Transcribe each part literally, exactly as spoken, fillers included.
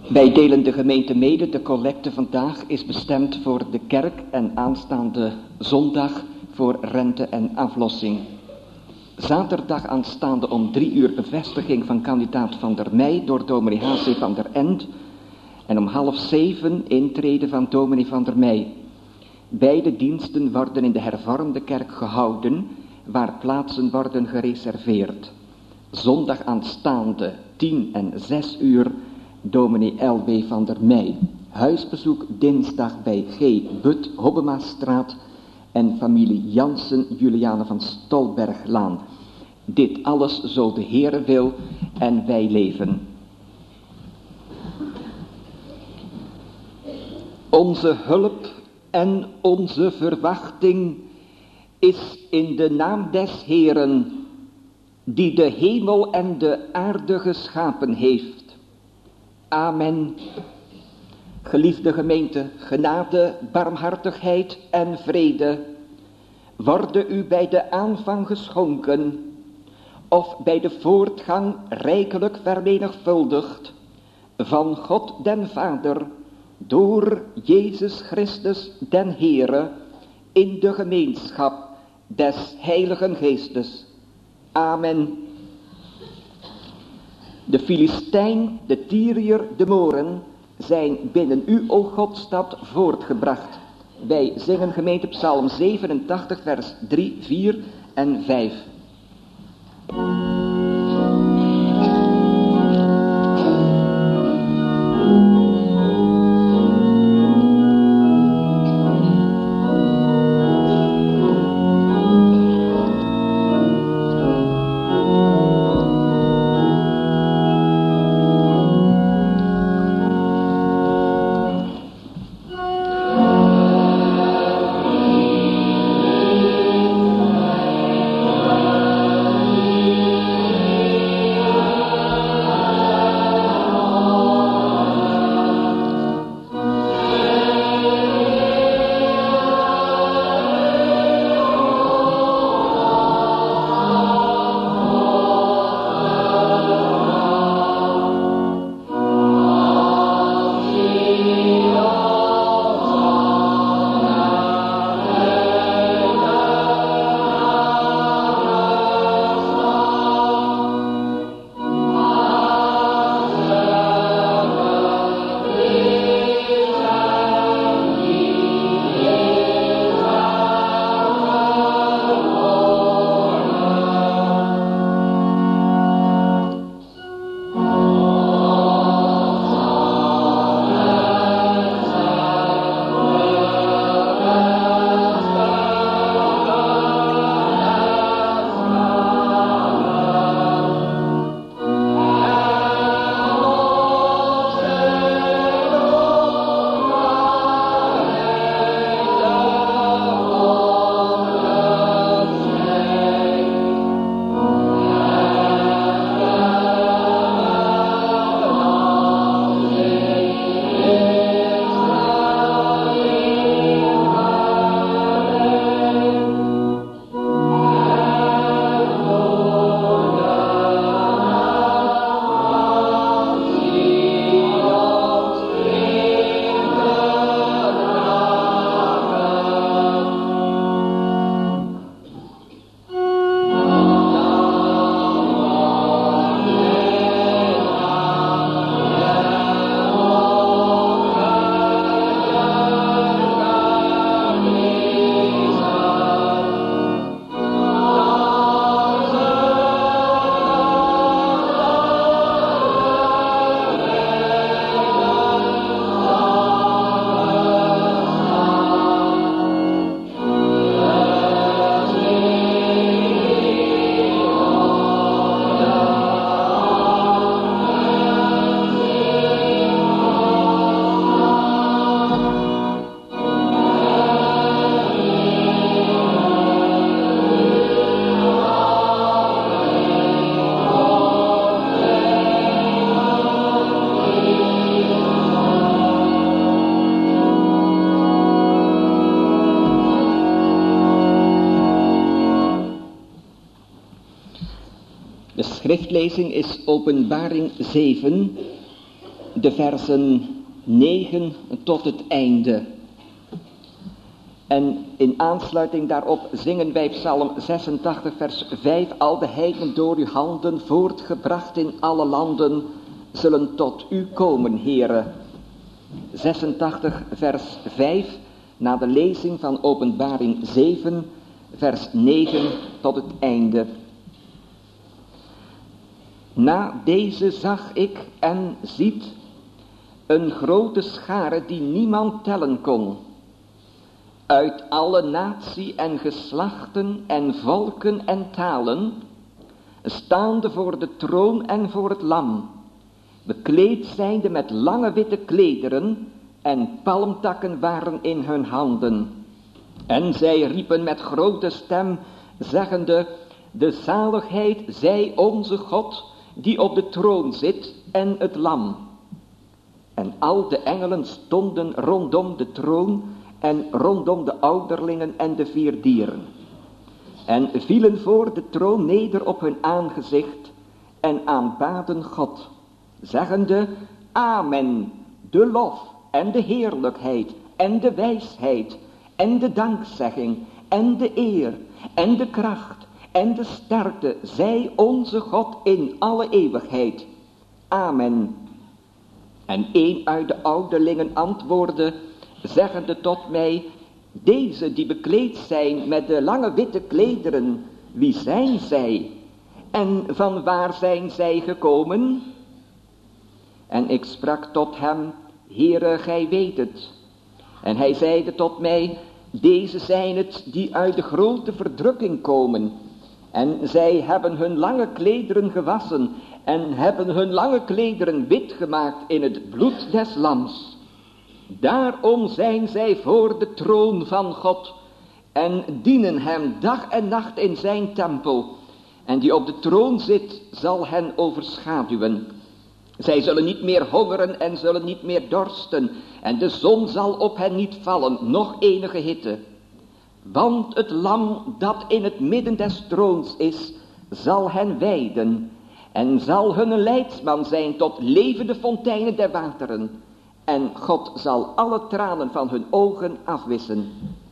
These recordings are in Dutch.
Wij delen de gemeente mede. De collecte vandaag is bestemd voor de kerk en aanstaande zondag voor rente en aflossing. Zaterdag aanstaande om drie uur bevestiging van kandidaat Van der Meij door dominee H C van der End. En om half zeven intrede van dominee Van der Meij. Beide diensten worden in de hervormde kerk gehouden, waar plaatsen worden gereserveerd. Zondag aanstaande tien en zes uur dominee L W van der Meij. Huisbezoek dinsdag bij G. But, Hobbemastraat en familie Jansen, Juliane van Stolberglaan. Dit alles zo de Heere wil en wij leven. Onze hulp en onze verwachting is in de naam des Heeren, die de hemel en de aarde geschapen heeft. Amen. Geliefde gemeente, genade, barmhartigheid en vrede worden u bij de aanvang geschonken of bij de voortgang rijkelijk vermenigvuldigd van God den Vader door Jezus Christus den Heere in de gemeenschap des Heiligen Geestes. Amen. De Filistijn, de Tyriër, de Moren zijn binnen u, o Godstad, voortgebracht. Wij zingen gemeente Psalm zevenentachtig, vers drie, vier en vijf. De schriftlezing is Openbaring zeven, de versen negen tot het einde. En in aansluiting daarop zingen wij Psalm zesentachtig vers vijf. Al de heidenen door uw handen voortgebracht in alle landen zullen tot u komen, Heere. zesentachtig vers vijf, na de lezing van Openbaring zeven, vers negen tot het einde. Na deze zag ik en ziet een grote schare die niemand tellen kon, uit alle natie en geslachten en volken en talen, staande voor de troon en voor het lam, bekleed zijnde met lange witte klederen, en palmtakken waren in hun handen. En zij riepen met grote stem, zeggende, de zaligheid zij onze God, die op de troon zit, en het lam. En al de engelen stonden rondom de troon, en rondom de ouderlingen en de vier dieren. En vielen voor de troon neder op hun aangezicht, en aanbaden God, zeggende, Amen, de lof en de heerlijkheid en de wijsheid en de dankzegging en de eer en de kracht en de sterkte zij onze God in alle eeuwigheid. Amen. En een uit de ouderlingen antwoordde, zeggende tot mij, deze die bekleed zijn met de lange witte klederen, wie zijn zij? En van waar zijn zij gekomen? En ik sprak tot hem, Heere, gij weet het. En hij zeide tot mij, deze zijn het die uit de grote verdrukking komen. En zij hebben hun lange klederen gewassen en hebben hun lange klederen wit gemaakt in het bloed des lams. Daarom zijn zij voor de troon van God en dienen hem dag en nacht in zijn tempel. En die op de troon zit, zal hen overschaduwen. Zij zullen niet meer hongeren en zullen niet meer dorsten. En de zon zal op hen niet vallen, noch enige hitte. Want het lam dat in het midden des troons is, zal hen weiden. En zal hun een leidsman zijn tot levende fonteinen der wateren. En God zal alle tranen van hun ogen afwissen.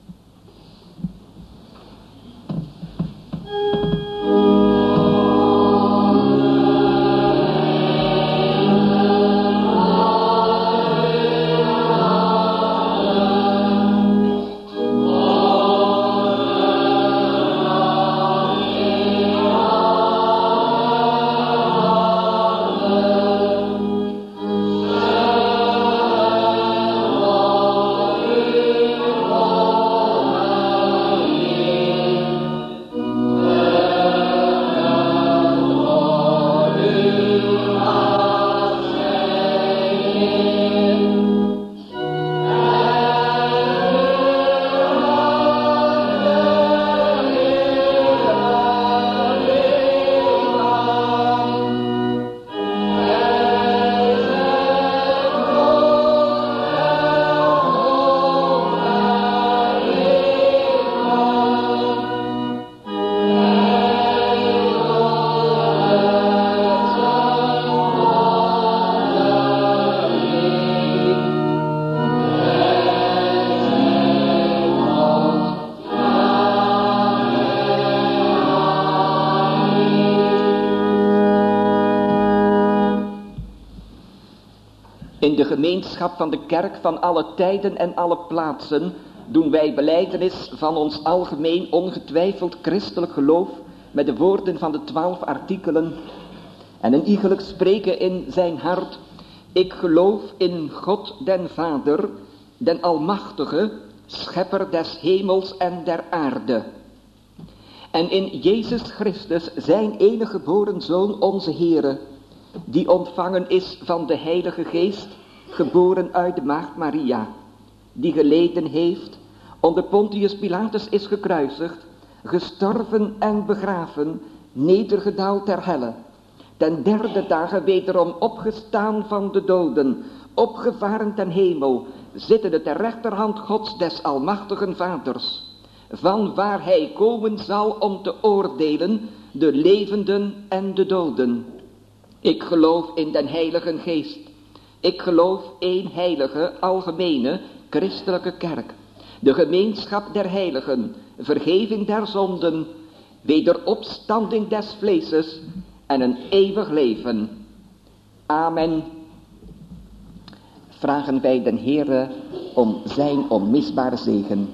In de gemeenschap van de kerk van alle tijden en alle plaatsen doen wij belijdenis van ons algemeen ongetwijfeld christelijk geloof met de woorden van de twaalf artikelen en een iegelijk spreken in zijn hart, ik geloof in God den Vader, den Almachtige, schepper des hemels en der aarde. En in Jezus Christus, zijn enige geboren Zoon, onze Heere, die ontvangen is van de Heilige Geest, geboren uit de Maagd Maria, die geleden heeft, onder Pontius Pilatus is gekruisigd, gestorven en begraven, nedergedaald ter helle, ten derde dagen wederom opgestaan van de doden, opgevaren ten hemel, zittende ter rechterhand Gods des almachtigen Vaders, van waar hij komen zal om te oordelen de levenden en de doden. Ik geloof in den Heilige Geest, Ik geloof één heilige, algemene, christelijke kerk. De gemeenschap der heiligen, vergeving der zonden, wederopstanding des vleeses en een eeuwig leven. Amen. Vragen wij den Heere om zijn onmisbare zegen.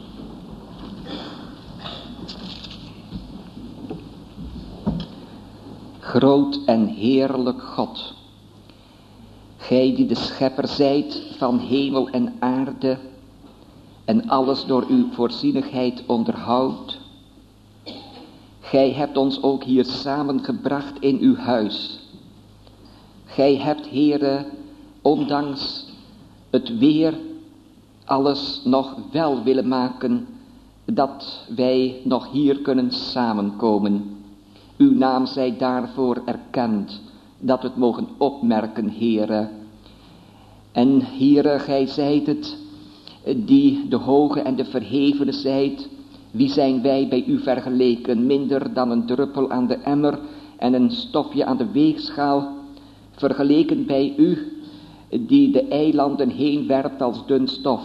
Groot en heerlijk God, gij die de schepper zijt van hemel en aarde en alles door uw voorzienigheid onderhoudt. Gij hebt ons ook hier samengebracht in uw huis. Gij hebt, Heere, ondanks het weer alles nog wel willen maken, dat wij nog hier kunnen samenkomen. Uw naam zij daarvoor erkend, dat we het mogen opmerken, Heere. En Heere, gij zijt het, die de hoge en de verhevene zijt. Wie zijn wij bij u vergeleken? Minder dan een druppel aan de emmer en een stofje aan de weegschaal. Vergeleken bij u, die de eilanden heen werpt als dun stof.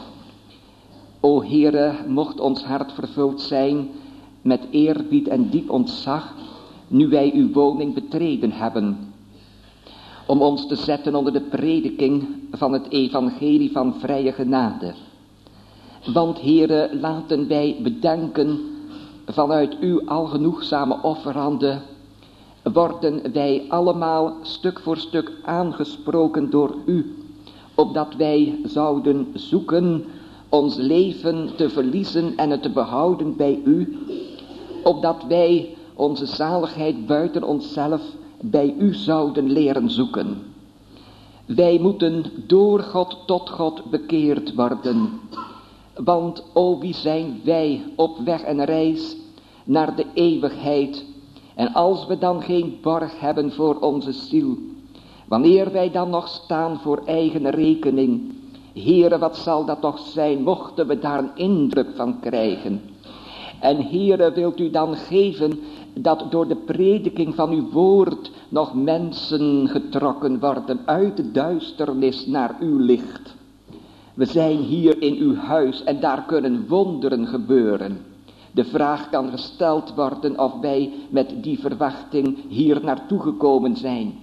O Heere, mocht ons hart vervuld zijn met eerbied en diep ontzag, nu wij uw woning betreden hebben, om ons te zetten onder de prediking van het evangelie van vrije genade. Want, Heere, laten wij bedenken, vanuit uw algenoegzame offerhanden worden wij allemaal stuk voor stuk aangesproken door u, opdat wij zouden zoeken ons leven te verliezen en het te behouden bij u, opdat wij onze zaligheid buiten onszelf bij u zouden leren zoeken. Wij moeten door God tot God bekeerd worden. Want o, wie zijn wij op weg en reis naar de eeuwigheid. En als we dan geen borg hebben voor onze ziel, wanneer wij dan nog staan voor eigen rekening, Heere, wat zal dat toch zijn, mochten we daar een indruk van krijgen. En Heere, wilt u dan geven dat door de prediking van uw woord nog mensen getrokken worden uit de duisternis naar uw licht. We zijn hier in uw huis en daar kunnen wonderen gebeuren. De vraag kan gesteld worden of wij met die verwachting hier naartoe gekomen zijn.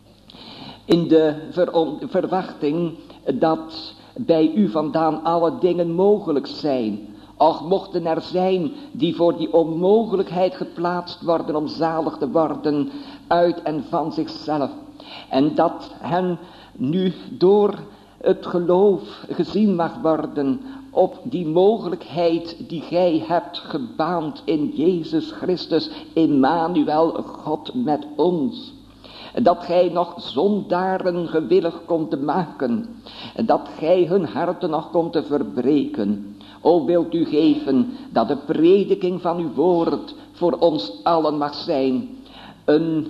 In de ver- verwachting dat bij u vandaan alle dingen mogelijk zijn. Och, mochten er zijn die voor die onmogelijkheid geplaatst worden om zalig te worden uit en van zichzelf. En dat hen nu door het geloof gezien mag worden op die mogelijkheid die gij hebt gebaand in Jezus Christus, Immanuel, God met ons. Dat gij nog zondaren gewillig komt te maken, dat gij hun harten nog komt te verbreken. O, wilt u geven dat de prediking van uw woord voor ons allen mag zijn, een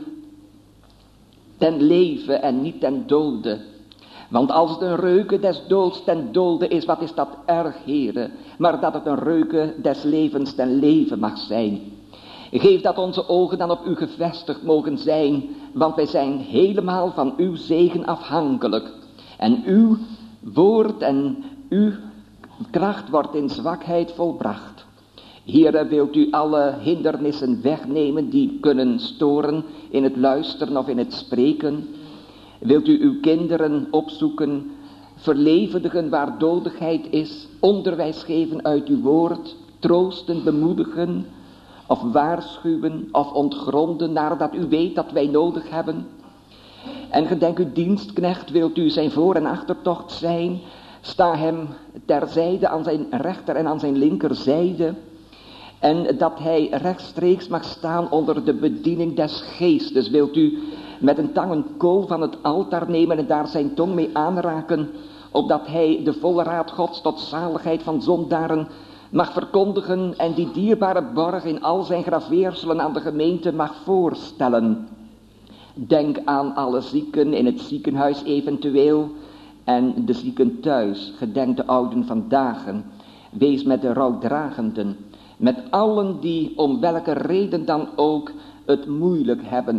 ten leven en niet ten dode. Want als het een reuke des doods ten dode is, wat is dat erg, Heere, maar dat het een reuke des levens ten leven mag zijn. Geef dat onze ogen dan op u gevestigd mogen zijn, want wij zijn helemaal van uw zegen afhankelijk. En uw woord en uw kracht wordt in zwakheid volbracht. Heere, wilt u alle hindernissen wegnemen die kunnen storen in het luisteren of in het spreken. Wilt u uw kinderen opzoeken, verlevendigen waar dodigheid is, onderwijs geven uit uw woord, troosten, bemoedigen, of waarschuwen, of ontgronden naar dat u weet dat wij nodig hebben. En gedenk uw dienstknecht, wilt u zijn voor- en achtertocht zijn, sta hem terzijde aan zijn rechter en aan zijn linkerzijde, en dat hij rechtstreeks mag staan onder de bediening des geestes. Wilt u met een tang een kool van het altaar nemen en daar zijn tong mee aanraken, opdat hij de volle raad Gods tot zaligheid van zondaren mag verkondigen en die dierbare borg in al zijn graveerselen aan de gemeente mag voorstellen. Denk aan alle zieken in het ziekenhuis eventueel en de zieken thuis. Gedenk de ouden vandaag. Wees met de rouwdragenden, met allen die om welke reden dan ook het moeilijk hebben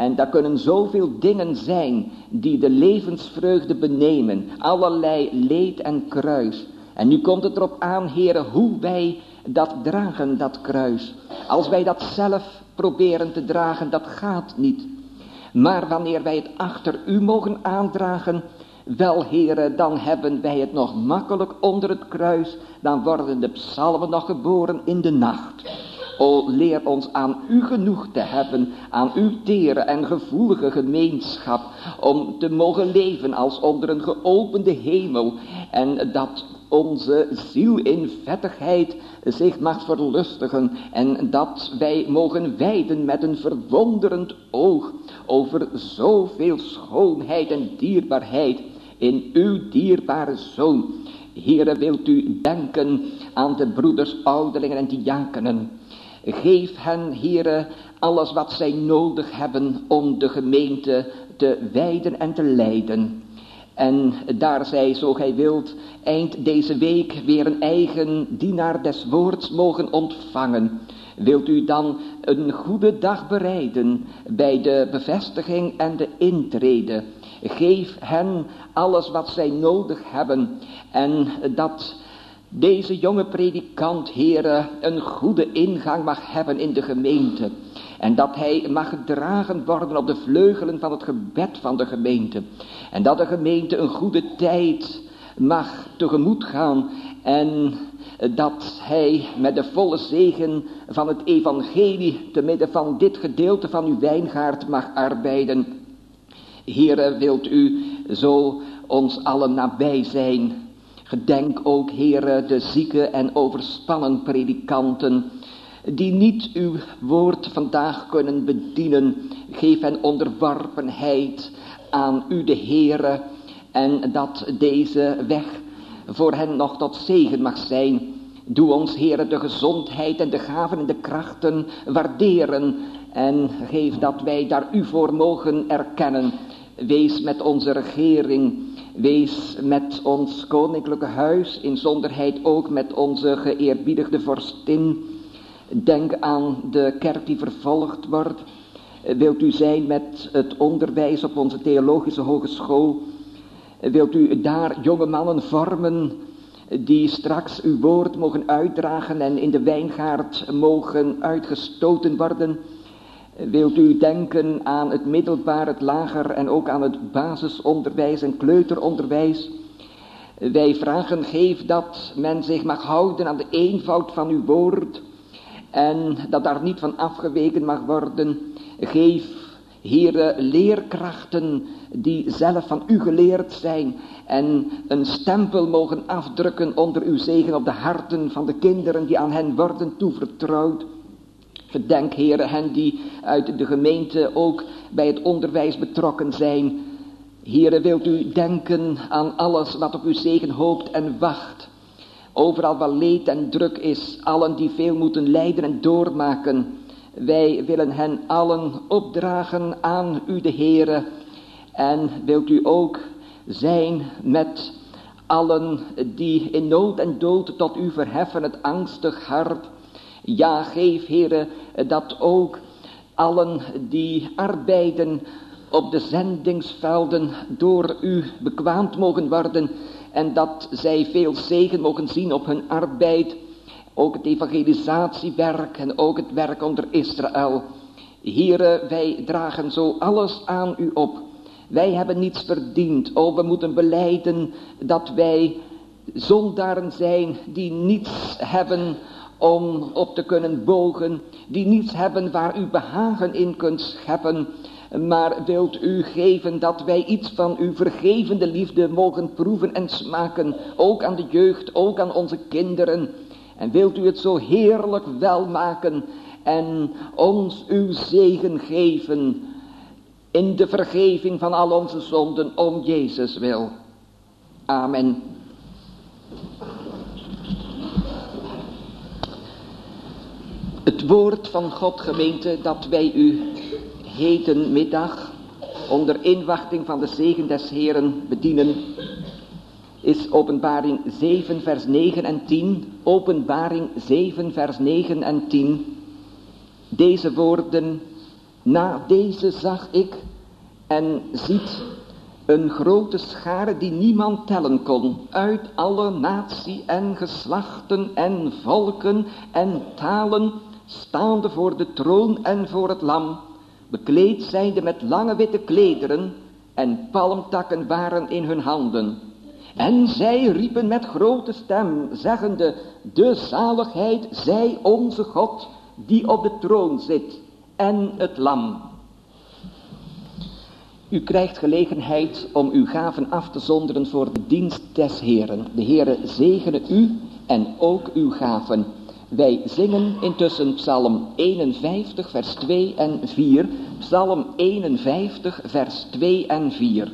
En daar kunnen zoveel dingen zijn die de levensvreugde benemen. Allerlei leed en kruis. En nu komt het erop aan, heren, hoe wij dat dragen, dat kruis. Als wij dat zelf proberen te dragen, dat gaat niet. Maar wanneer wij het achter u mogen aandragen, wel, heren, dan hebben wij het nog makkelijk onder het kruis. Dan worden de psalmen nog geboren in de nacht. O, leer ons aan u genoeg te hebben, aan uw tere en gevoelige gemeenschap, om te mogen leven als onder een geopende hemel. En dat onze ziel in vettigheid zich mag verlustigen. En dat wij mogen wijden met een verwonderend oog over zoveel schoonheid en dierbaarheid in uw dierbare Zoon. Heere, wilt u denken aan de broeders, ouderlingen en diakenen. Geef hen, Heere, alles wat zij nodig hebben om de gemeente te wijden en te leiden. En daar zij, zo gij wilt, eind deze week weer een eigen dienaar des woords mogen ontvangen, wilt u dan een goede dag bereiden bij de bevestiging en de intrede. Geef hen alles wat zij nodig hebben en dat deze jonge predikant, Heere, een goede ingang mag hebben in de gemeente. En dat hij mag gedragen worden op de vleugelen van het gebed van de gemeente. En dat de gemeente een goede tijd mag tegemoet gaan. En dat hij met de volle zegen van het evangelie te midden van dit gedeelte van uw wijngaard mag arbeiden. Heere, wilt u zo ons allen nabij zijn. Gedenk ook, Heere, de zieke en overspannen predikanten die niet uw woord vandaag kunnen bedienen. Geef hen onderworpenheid aan u de Heere en dat deze weg voor hen nog tot zegen mag zijn. Doe ons, Heere, de gezondheid en de gaven en de krachten waarderen en geef dat wij daar u voor mogen erkennen. Wees met onze regering, wees met ons koninklijke huis, inzonderheid ook met onze geëerbiedigde vorstin. Denk aan de kerk die vervolgd wordt. Wilt u zijn met het onderwijs op onze theologische hogeschool? Wilt u daar jonge mannen vormen die straks uw woord mogen uitdragen en in de wijngaard mogen uitgestoten worden? Wilt u denken aan het middelbaar, het lager en ook aan het basisonderwijs en kleuteronderwijs? Wij vragen, geef dat men zich mag houden aan de eenvoud van uw woord en dat daar niet van afgeweken mag worden. Geef, Heere, leerkrachten die zelf van u geleerd zijn en een stempel mogen afdrukken onder uw zegen op de harten van de kinderen die aan hen worden toevertrouwd. Gedenk, Heere, hen die uit de gemeente ook bij het onderwijs betrokken zijn. Heere, wilt u denken aan alles wat op uw zegen hoopt en wacht. Overal waar leed en druk is, allen die veel moeten lijden en doormaken. Wij willen hen allen opdragen aan u de Heere. En wilt u ook zijn met allen die in nood en dood tot u verheffen het angstig hart. Ja, geef, Heere, dat ook allen die arbeiden op de zendingsvelden door u bekwaamd mogen worden en dat zij veel zegen mogen zien op hun arbeid, ook het evangelisatiewerk en ook het werk onder Israël. Heere, wij dragen zo alles aan u op. Wij hebben niets verdiend. Oh, we moeten belijden dat wij zondaren zijn die niets hebben om op te kunnen bogen, die niets hebben waar u behagen in kunt scheppen. Maar wilt u geven dat wij iets van uw vergevende liefde mogen proeven en smaken, ook aan de jeugd, ook aan onze kinderen. En wilt u het zo heerlijk wel maken en ons uw zegen geven in de vergeving van al onze zonden om Jezus wil. Amen. Het woord van God, gemeente, dat wij u hedenmiddag onder inwachting van de zegen des Heeren bedienen, is Openbaring zeven vers negen en tien. Openbaring zeven vers negen en tien. Deze woorden Na deze zag ik, en ziet, een grote schare die niemand tellen kon, uit alle natie en geslachten en volken en talen, staande voor de troon en voor het lam, bekleed zijnde met lange witte klederen, en palmtakken waren in hun handen. En zij riepen met grote stem, zeggende, de zaligheid zij onze God, die op de troon zit, en het lam. U krijgt gelegenheid om uw gaven af te zonderen voor de dienst des Heeren. De Heere zegene u en ook uw gaven. Wij zingen intussen Psalm eenenvijftig vers twee en vier. Psalm eenenvijftig vers twee en vier.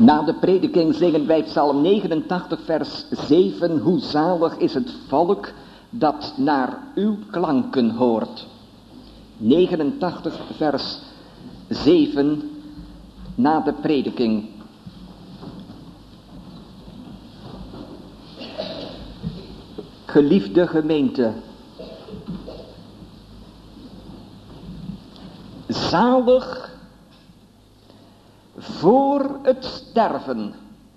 Na de prediking zingen wij Psalm negenentachtig vers zeven. Hoe zalig is het volk dat naar uw klanken hoort. negenentachtig vers zeven na de prediking. Geliefde gemeente, zalig voor het sterven,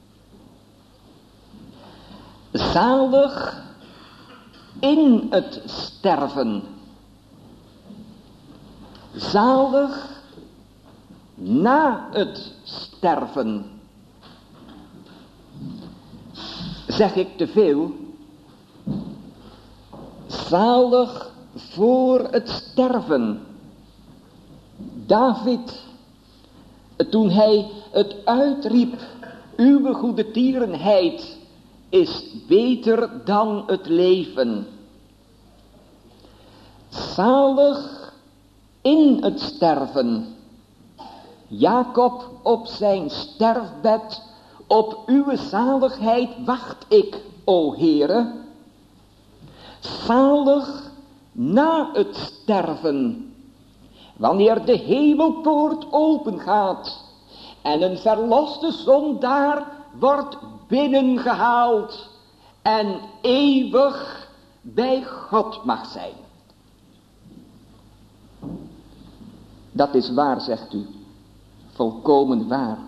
zalig in het sterven, zalig na het sterven. Zeg ik te veel? Zalig voor het sterven. David, toen hij het uitriep, uw goede tierenheid is beter dan het leven. Zalig in het sterven. Jacob op zijn sterfbed, op uw zaligheid wacht ik, o Heere. Zalig na het sterven, wanneer de hemelpoort opengaat en een verloste zondaar wordt binnengehaald en eeuwig bij God mag zijn. Dat is waar, zegt u, volkomen waar.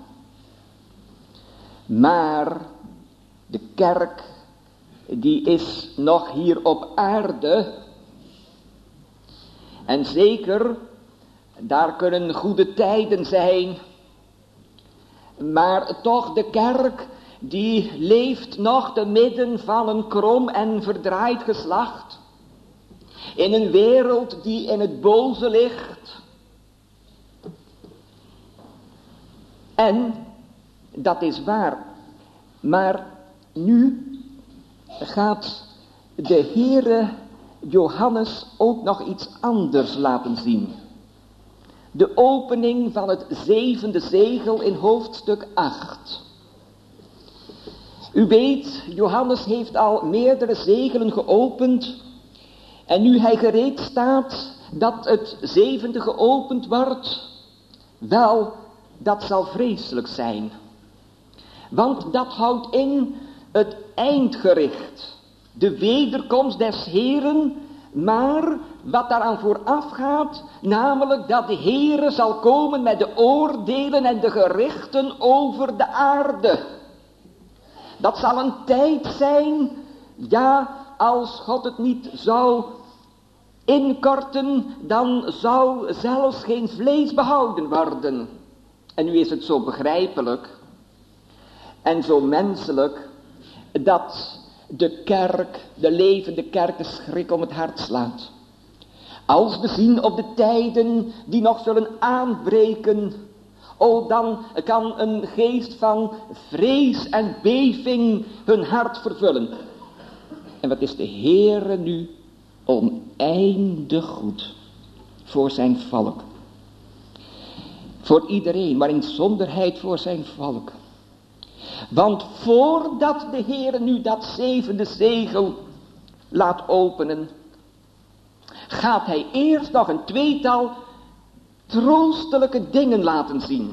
Maar de kerk, die is nog hier op aarde. En zeker, daar kunnen goede tijden zijn. Maar toch, de kerk, die leeft nog te midden van een krom en verdraaid geslacht. In een wereld die in het boze ligt. En, dat is waar. Maar nu gaat de Heere Johannes ook nog iets anders laten zien. De opening van het zevende zegel in hoofdstuk acht. U weet, Johannes heeft al meerdere zegelen geopend. En nu hij gereed staat dat het zevende geopend wordt, wel, dat zal vreselijk zijn. Want dat houdt in het eindgericht, de wederkomst des Heeren, maar wat daaraan vooraf gaat, namelijk dat de Heere zal komen met de oordelen en de gerichten over de aarde. Dat zal een tijd zijn, ja, als God het niet zou inkorten, dan zou zelfs geen vlees behouden worden. En nu is het zo begrijpelijk en zo menselijk dat de kerk, de levende kerk, de schrik om het hart slaat. Als we zien op de tijden die nog zullen aanbreken, oh, dan kan een geest van vrees en beving hun hart vervullen. En wat is de Heere nu oneindig goed voor zijn volk. Voor iedereen, maar in zonderheid voor zijn volk. Want voordat de Heere nu dat zevende zegel laat openen, gaat hij eerst nog een tweetal troostelijke dingen laten zien.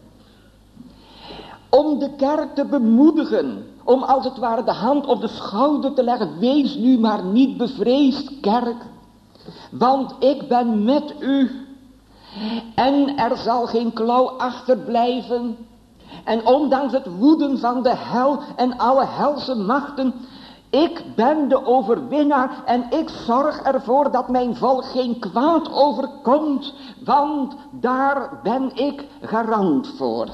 Om de kerk te bemoedigen, om als het ware de hand op de schouder te leggen. Wees nu maar niet bevreesd, kerk, want ik ben met u. En er zal geen klauw achterblijven. En ondanks het woeden van de hel en alle helse machten, ik ben de overwinnaar en ik zorg ervoor dat mijn volk geen kwaad overkomt, want daar ben ik garant voor.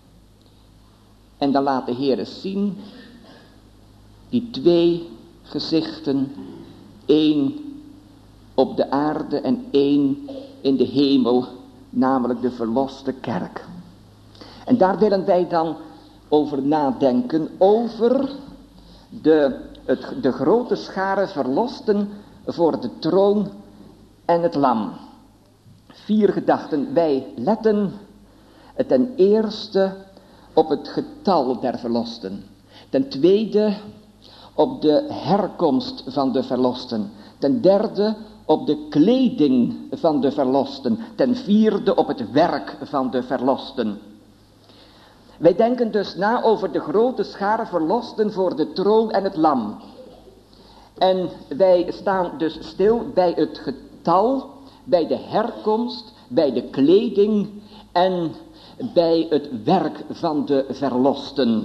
En dan laat de Heer eens zien, die twee gezichten, één op de aarde en één in de hemel, namelijk de verloste kerk. En daar willen wij dan over nadenken, over de, het, de grote schare verlosten voor de troon en het lam. Vier gedachten. Wij letten ten eerste op het getal der verlosten. Ten tweede op de herkomst van de verlosten. Ten derde op de kleding van de verlosten. Ten vierde op het werk van de verlosten. Wij denken dus na over de grote schare verlosten voor de troon en het lam. En wij staan dus stil bij het getal, bij de herkomst, bij de kleding en bij het werk van de verlosten.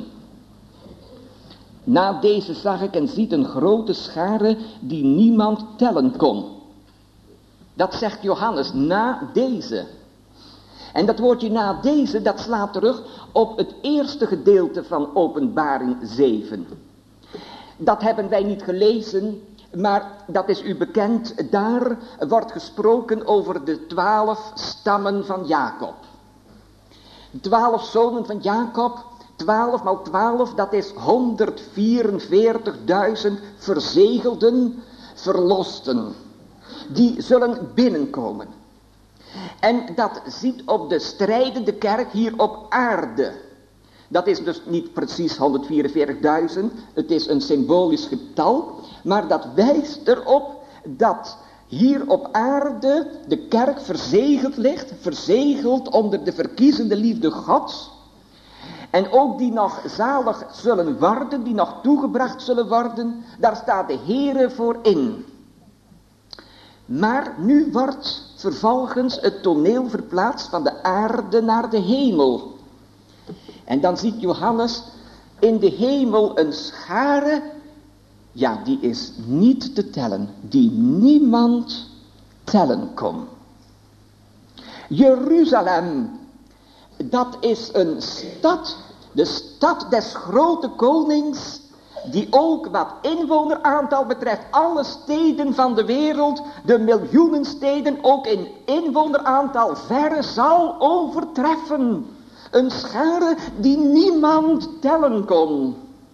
Na deze zag ik en ziet een grote schare die niemand tellen kon. Dat zegt Johannes, na deze. En dat woordje na deze, dat slaat terug op het eerste gedeelte van Openbaring zeven. Dat hebben wij niet gelezen, maar dat is u bekend. Daar wordt gesproken over de twaalf stammen van Jacob. Twaalf zonen van Jacob, twaalf maal twaalf, dat is honderdvierenveertigduizend verzegelden verlosten. Die zullen binnenkomen. En dat ziet op de strijdende kerk hier op aarde. Dat is dus niet precies honderdvierenveertigduizend, het is een symbolisch getal, maar dat wijst erop dat hier op aarde de kerk verzegeld ligt, verzegeld onder de verkiezende liefde Gods. En ook die nog zalig zullen worden, die nog toegebracht zullen worden, daar staat de Heere voor in. Maar nu wordt vervolgens het toneel verplaatst van de aarde naar de hemel. En dan ziet Johannes in de hemel een schare, ja, die is niet te tellen, die niemand tellen kon. Jeruzalem, dat is een stad, de stad des grote konings, die ook wat inwoneraantal betreft alle steden van de wereld, de miljoenen steden ook in inwoneraantal verre zal overtreffen. Een schare die niemand tellen kon.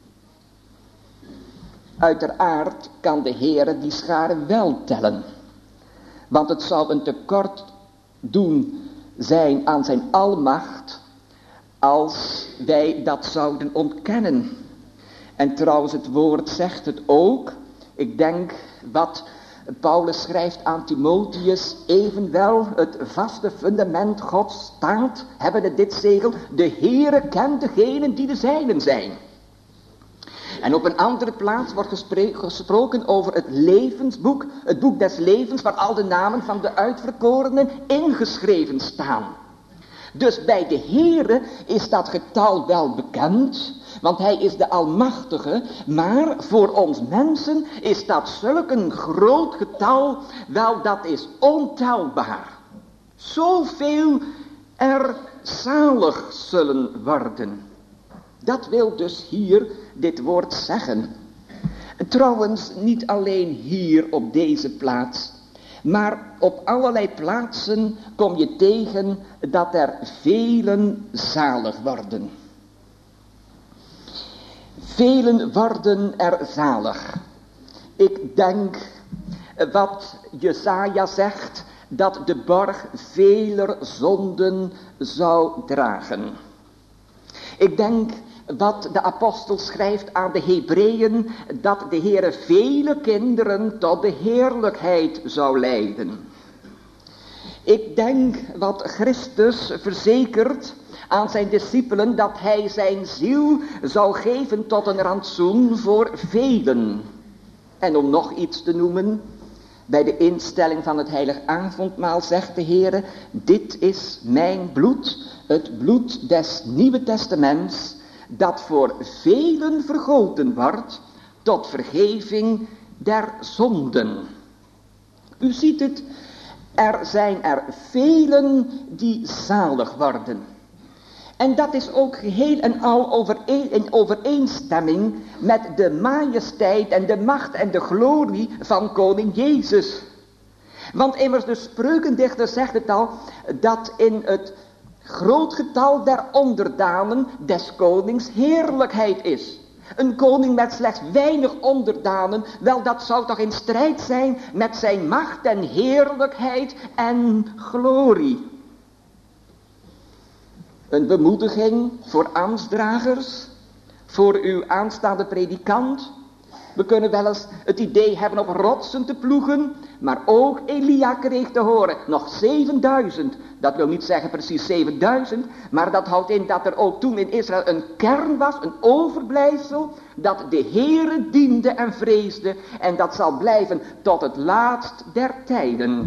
Uiteraard kan de Heere die schare wel tellen. Want het zou een tekort doen zijn aan zijn almacht als wij dat zouden ontkennen. En trouwens het woord zegt het ook. Ik denk wat Paulus schrijft aan Timotheus, evenwel het vaste fundament Gods staat, hebben het dit zegel, de Heere kent degenen die de zijnen zijn. En op een andere plaats wordt gespre- gesproken over het levensboek, het boek des levens, waar al de namen van de uitverkorenen ingeschreven staan. Dus bij de Heere is dat getal wel bekend, want hij is de Almachtige, maar voor ons mensen is dat zulk een groot getal, wel dat is ontelbaar. Zoveel er zalig zullen worden. Dat wil dus hier dit woord zeggen. Trouwens niet alleen hier op deze plaats, maar op allerlei plaatsen kom je tegen dat er velen zalig worden. Velen worden er zalig. Ik denk wat Jesaja zegt, dat de borg veler zonden zou dragen. Ik denk wat de apostel schrijft aan de Hebreeën, dat de Heere vele kinderen tot de heerlijkheid zou leiden. Ik denk wat Christus verzekert aan zijn discipelen, dat hij zijn ziel zou geven tot een rantsoen voor velen. En om nog iets te noemen, bij de instelling van het heilig avondmaal zegt de Heere, dit is mijn bloed, het bloed des Nieuwe Testaments, dat voor velen vergoten wordt tot vergeving der zonden. U ziet het, er zijn er velen die zalig worden. En dat is ook geheel en al overeen, in overeenstemming met de majesteit en de macht en de glorie van koning Jezus. Want immers de spreukendichter zegt het al, dat in het groot getal der onderdanen des konings heerlijkheid is. Een koning met slechts weinig onderdanen, wel dat zou toch in strijd zijn met zijn macht en heerlijkheid en glorie. een bemoediging voor ambtsdragers, voor uw aanstaande predikant. We kunnen wel eens het idee hebben op rotsen te ploegen, maar ook Elia kreeg te horen, nog zevenduizend. Dat wil niet zeggen precies zevenduizend, maar dat houdt in dat er ook toen in Israël een kern was, een overblijfsel, dat de Heere diende en vreesde, en dat zal blijven tot het laatst der tijden.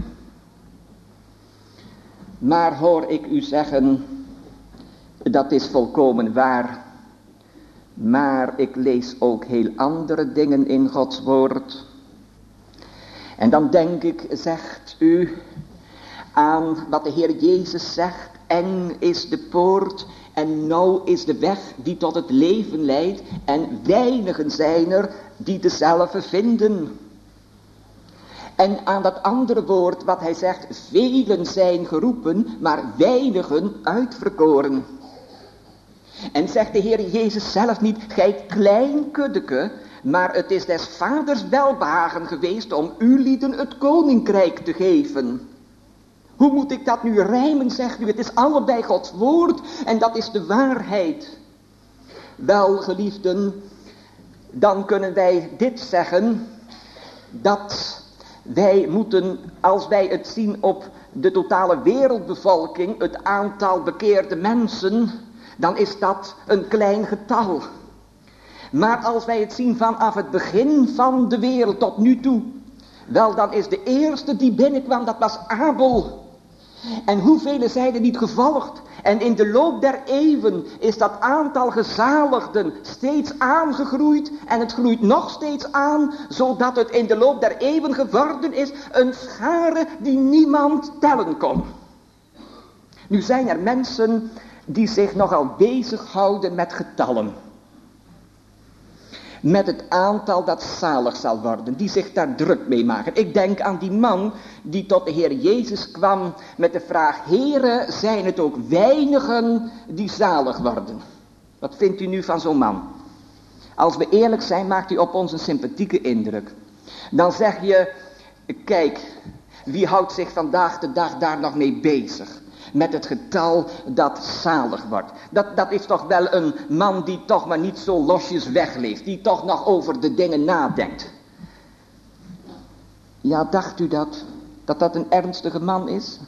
Maar hoor ik u zeggen, dat is volkomen waar. Maar ik lees ook heel andere dingen in Gods woord. En dan denk ik, zegt u, aan wat de Heer Jezus zegt. Eng is de poort en nauw is de weg die tot het leven leidt. En weinigen zijn er die dezelfde vinden. En aan dat andere woord wat hij zegt, velen zijn geroepen, maar weinigen uitverkoren. En zegt de Heer Jezus zelf niet, gij klein kuddeke, maar het is des vaders welbehagen geweest om u lieden het koninkrijk te geven. Hoe moet ik dat nu rijmen, zegt u? Het is allebei Gods woord en dat is de waarheid. Wel, geliefden, dan kunnen wij dit zeggen, dat wij moeten, als wij het zien op de totale wereldbevolking, het aantal bekeerde mensen, dan is dat een klein getal. Maar als wij het zien vanaf het begin van de wereld tot nu toe, wel, dan is de eerste die binnenkwam, dat was Abel. En hoeveel zijn er niet gevolgd? En in de loop der eeuwen is dat aantal gezaligden steeds aangegroeid. En het groeit nog steeds aan, zodat het in de loop der eeuwen geworden is een schare die niemand tellen kon. Nu zijn er mensen die zich nogal bezighouden met getallen. Met het aantal dat zalig zal worden, die zich daar druk mee maken. Ik denk aan die man die tot de Heer Jezus kwam met de vraag, Heere, zijn het ook weinigen die zalig worden? Wat vindt u nu van zo'n man? Als we eerlijk zijn, maakt hij op ons een sympathieke indruk. Dan zeg je, kijk, wie houdt zich vandaag de dag daar nog mee bezig? Met het getal dat zalig wordt. Dat, dat is toch wel een man die toch maar niet zo losjes wegleeft. Die toch nog over de dingen nadenkt. Ja, dacht u dat? Dat dat een ernstige man is?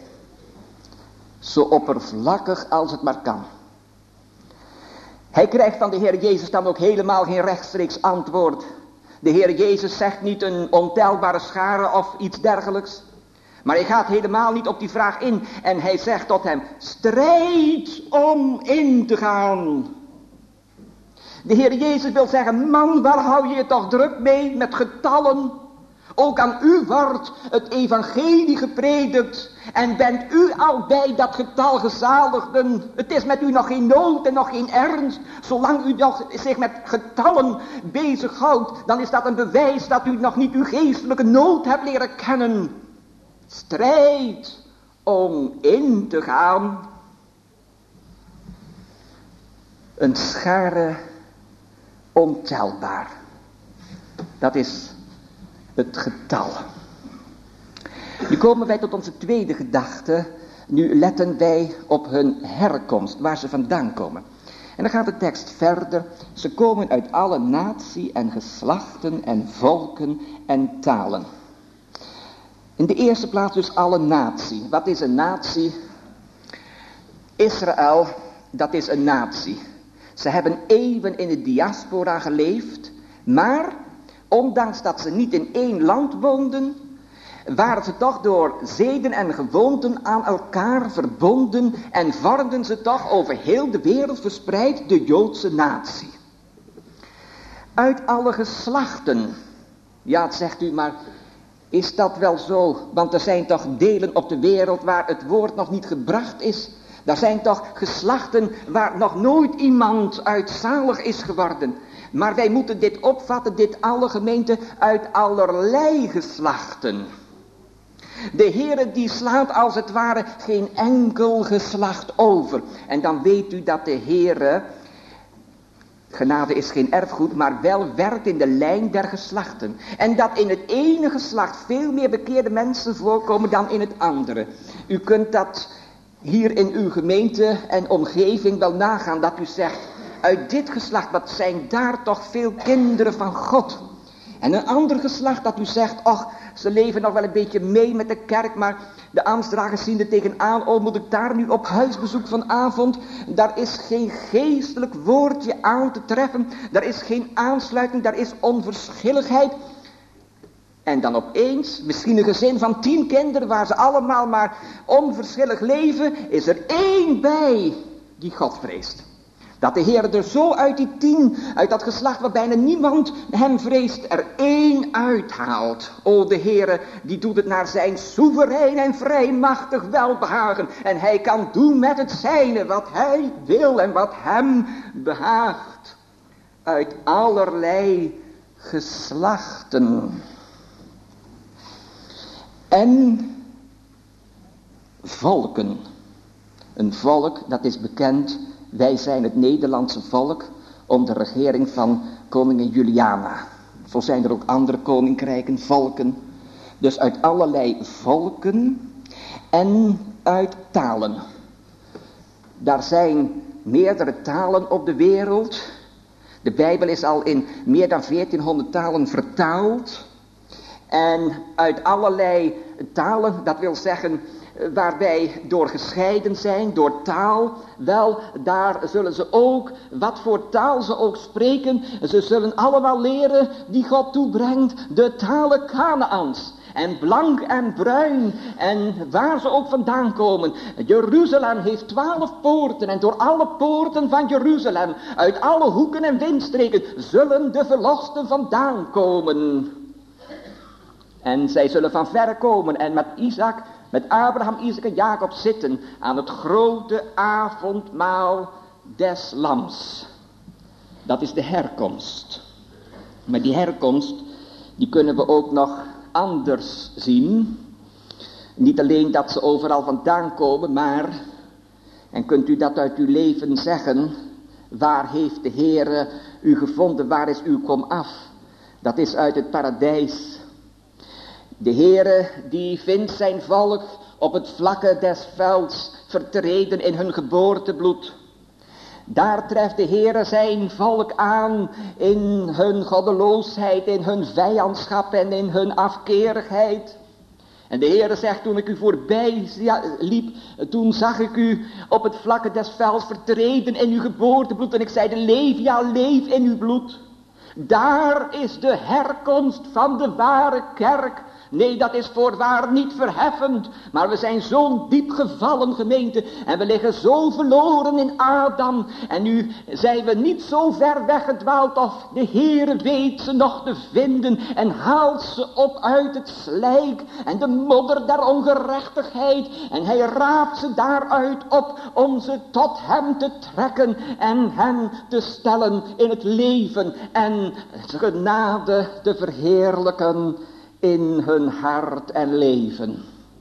Zo oppervlakkig als het maar kan. Hij krijgt van de Heer Jezus dan ook helemaal geen rechtstreeks antwoord. De Heer Jezus zegt niet een ontelbare schare of iets dergelijks. Maar hij gaat helemaal niet op die vraag in. En hij zegt tot hem, strijd om in te gaan. De Heer Jezus wil zeggen, man, waar hou je je toch druk mee met getallen? Ook aan u wordt het evangelie gepredikt. En bent u al bij dat getal gezaligden? Het is met u nog geen nood en nog geen ernst. Zolang u nog zich met getallen bezighoudt, dan is dat een bewijs dat u nog niet uw geestelijke nood hebt leren kennen. Strijd om in te gaan. Een schare ontelbaar. Dat is het getal. Nu komen wij tot onze tweede gedachte. Nu letten wij op hun herkomst, waar ze vandaan komen. En dan gaat de tekst verder. Ze komen uit alle natie en geslachten en volken en talen. In de eerste plaats dus alle natie. Wat is een natie? Israël, dat is een natie. Ze hebben eeuwen in de diaspora geleefd, maar ondanks dat ze niet in één land woonden, waren ze toch door zeden en gewoonten aan elkaar verbonden en vormden ze toch over heel de wereld verspreid de Joodse natie. Uit alle geslachten. Ja, het zegt u, maar is dat wel zo? Want er zijn toch delen op de wereld waar het woord nog niet gebracht is. Daar zijn toch geslachten waar nog nooit iemand uit zalig is geworden. Maar wij moeten dit opvatten, dit alle gemeente, uit allerlei geslachten. De Heere die slaat als het ware geen enkel geslacht over. En dan weet u dat de Heere, genade is geen erfgoed, maar wel werkt in de lijn der geslachten. En dat in het ene geslacht veel meer bekeerde mensen voorkomen dan in het andere. U kunt dat hier in uw gemeente en omgeving wel nagaan dat u zegt, uit dit geslacht, wat zijn daar toch veel kinderen van God. En een ander geslacht dat u zegt, ach, ze leven nog wel een beetje mee met de kerk, maar de ambtsdragers zien er tegenaan, oh, moet ik daar nu op huisbezoek vanavond? Daar is geen geestelijk woordje aan te treffen, daar is geen aansluiting, daar is onverschilligheid. En dan opeens, misschien een gezin van tien kinderen waar ze allemaal maar onverschillig leven, is er één bij die God vreest. Dat de Heer er zo uit die tien, uit dat geslacht waar bijna niemand hem vreest, er één uithaalt. O, de Heer, die doet het naar zijn soeverein en vrijmachtig welbehagen. En hij kan doen met het zijne wat hij wil en wat hem behaagt. Uit allerlei geslachten. En volken. Een volk, dat is bekend. Wij zijn het Nederlandse volk onder de regering van koningin Juliana. Zo zijn er ook andere koninkrijken, volken. Dus uit allerlei volken en uit talen. Daar zijn meerdere talen op de wereld. De Bijbel is al in meer dan veertienhonderd talen vertaald. En uit allerlei talen, dat wil zeggen, waarbij door gescheiden zijn, door taal, wel, daar zullen ze ook, wat voor taal ze ook spreken, ze zullen allemaal leren die God toebrengt, de talen Kanaans. En blank en bruin en waar ze ook vandaan komen. Jeruzalem heeft twaalf poorten en door alle poorten van Jeruzalem, uit alle hoeken en windstreken, zullen de verlosten vandaan komen. En zij zullen van verre komen en met Isaac, met Abraham, Isaac en Jacob zitten aan het grote avondmaal des lams. Dat is de herkomst. Maar die herkomst, die kunnen we ook nog anders zien. Niet alleen dat ze overal vandaan komen, maar, en kunt u dat uit uw leven zeggen, waar heeft de Heere u gevonden, waar is uw komaf? Dat is uit het paradijs. De Heere die vindt zijn volk op het vlakke des velds vertreden in hun geboortebloed. Daar treft de Heere zijn volk aan in hun goddeloosheid, in hun vijandschap en in hun afkerigheid. En de Heere zegt, toen ik u voorbij liep, toen zag ik u op het vlakke des velds vertreden in uw geboortebloed. En ik zeide, leef, ja, leef in uw bloed. Daar is de herkomst van de ware kerk. Nee, dat is voorwaar niet verheffend, maar we zijn zo'n diep gevallen gemeente en we liggen zo verloren in Adam. En nu zijn we niet zo ver weggedwaald of de Heere weet ze nog te vinden en haalt ze op uit het slijk en de modder der ongerechtigheid. En hij raapt ze daaruit op om ze tot hem te trekken en hen te stellen in het leven en genade te verheerlijken in hun hart en leven.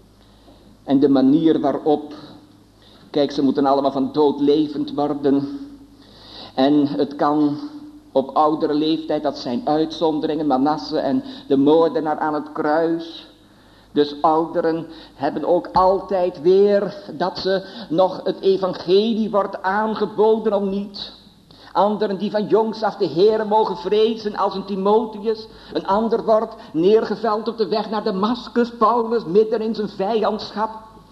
En de manier waarop, kijk, ze moeten allemaal van dood levend worden. En het kan op oudere leeftijd, dat zijn uitzonderingen, Manasse en de moordenaar aan het kruis. Dus ouderen hebben ook altijd weer dat ze nog het evangelie wordt aangeboden om niet. Anderen die van jongs af de Heere mogen vrezen als een Timotheus. Een ander wordt neergeveld op de weg naar Damaskus. Paulus midden in zijn vijandschap.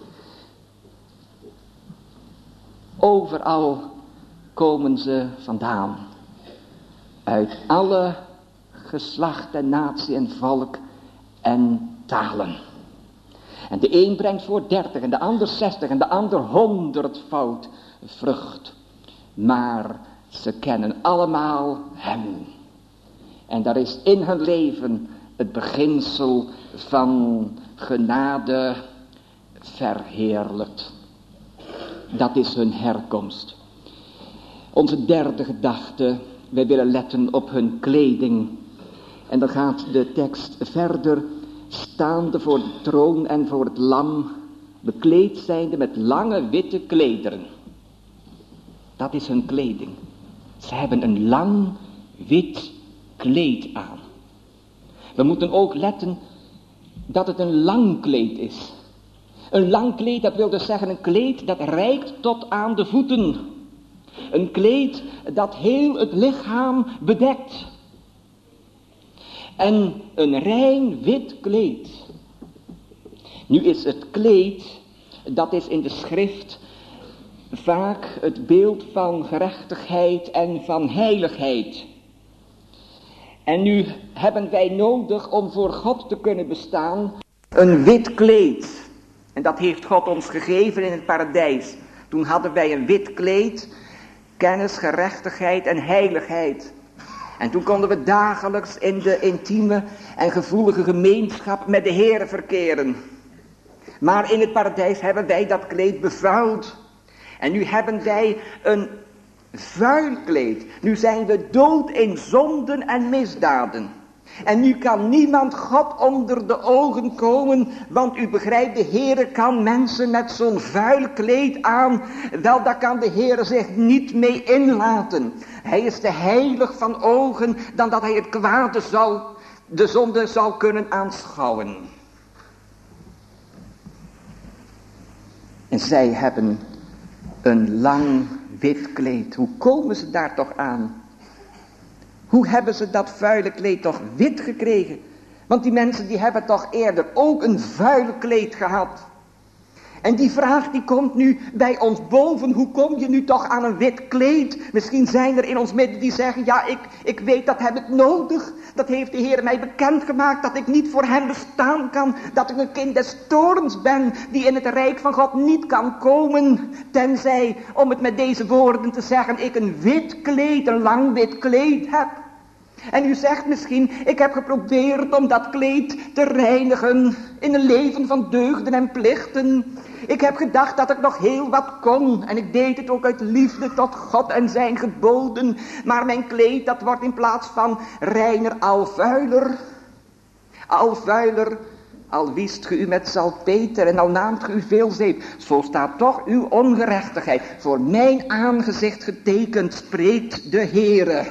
Overal komen ze vandaan. Uit alle geslacht en natie en volk en talen. En de een brengt voor dertig en de ander zestig en de ander honderdvoud vrucht. Maar ze kennen allemaal hem. En daar is in hun leven het beginsel van genade verheerlijkt. Dat is hun herkomst. Onze derde gedachte, wij willen letten op hun kleding. En dan gaat de tekst verder, staande voor de troon en voor het lam, bekleed zijnde met lange witte klederen. Dat is hun kleding. Ze hebben een lang wit kleed aan. We moeten ook letten dat het een lang kleed is. Een lang kleed, dat wil dus zeggen een kleed dat reikt tot aan de voeten. Een kleed dat heel het lichaam bedekt. En een rein wit kleed. Nu is het kleed, dat is in de schrift vaak het beeld van gerechtigheid en van heiligheid. En nu hebben wij nodig om voor God te kunnen bestaan een wit kleed. En dat heeft God ons gegeven in het paradijs. Toen hadden wij een wit kleed, kennis, gerechtigheid en heiligheid. En toen konden we dagelijks in de intieme en gevoelige gemeenschap met de Heere verkeren. Maar in het paradijs hebben wij dat kleed bevuild. En nu hebben wij een vuil kleed. Nu zijn we dood in zonden en misdaden. En nu kan niemand God onder de ogen komen, want u begrijpt, de Heere kan mensen met zo'n vuil kleed aan, wel daar kan de Heere zich niet mee inlaten. Hij is te heilig van ogen, dan dat hij het kwade zou, de zonde zou kunnen aanschouwen. En zij hebben een lang wit kleed. Hoe komen ze daar toch aan? Hoe hebben ze dat vuile kleed toch wit gekregen? Want die mensen die hebben toch eerder ook een vuil kleed gehad. En die vraag die komt nu bij ons boven. Hoe kom je nu toch aan een wit kleed? Misschien zijn er in ons midden die zeggen, ja ik, ik weet dat heb ik nodig. Dat heeft de Heer mij bekendgemaakt, dat ik niet voor hem bestaan kan. Dat ik een kind des toorns ben, die in het rijk van God niet kan komen. Tenzij, om het met deze woorden te zeggen, ik een wit kleed, een lang wit kleed heb. En u zegt misschien, ik heb geprobeerd om dat kleed te reinigen in een leven van deugden en plichten. Ik heb gedacht dat ik nog heel wat kon en ik deed het ook uit liefde tot God en zijn geboden. Maar mijn kleed dat wordt in plaats van reiner al vuiler. Al vuiler, al wiest ge u met salpeter en al naamt ge u veel zeep. Zo staat toch uw ongerechtigheid voor mijn aangezicht getekend, spreekt de Heere.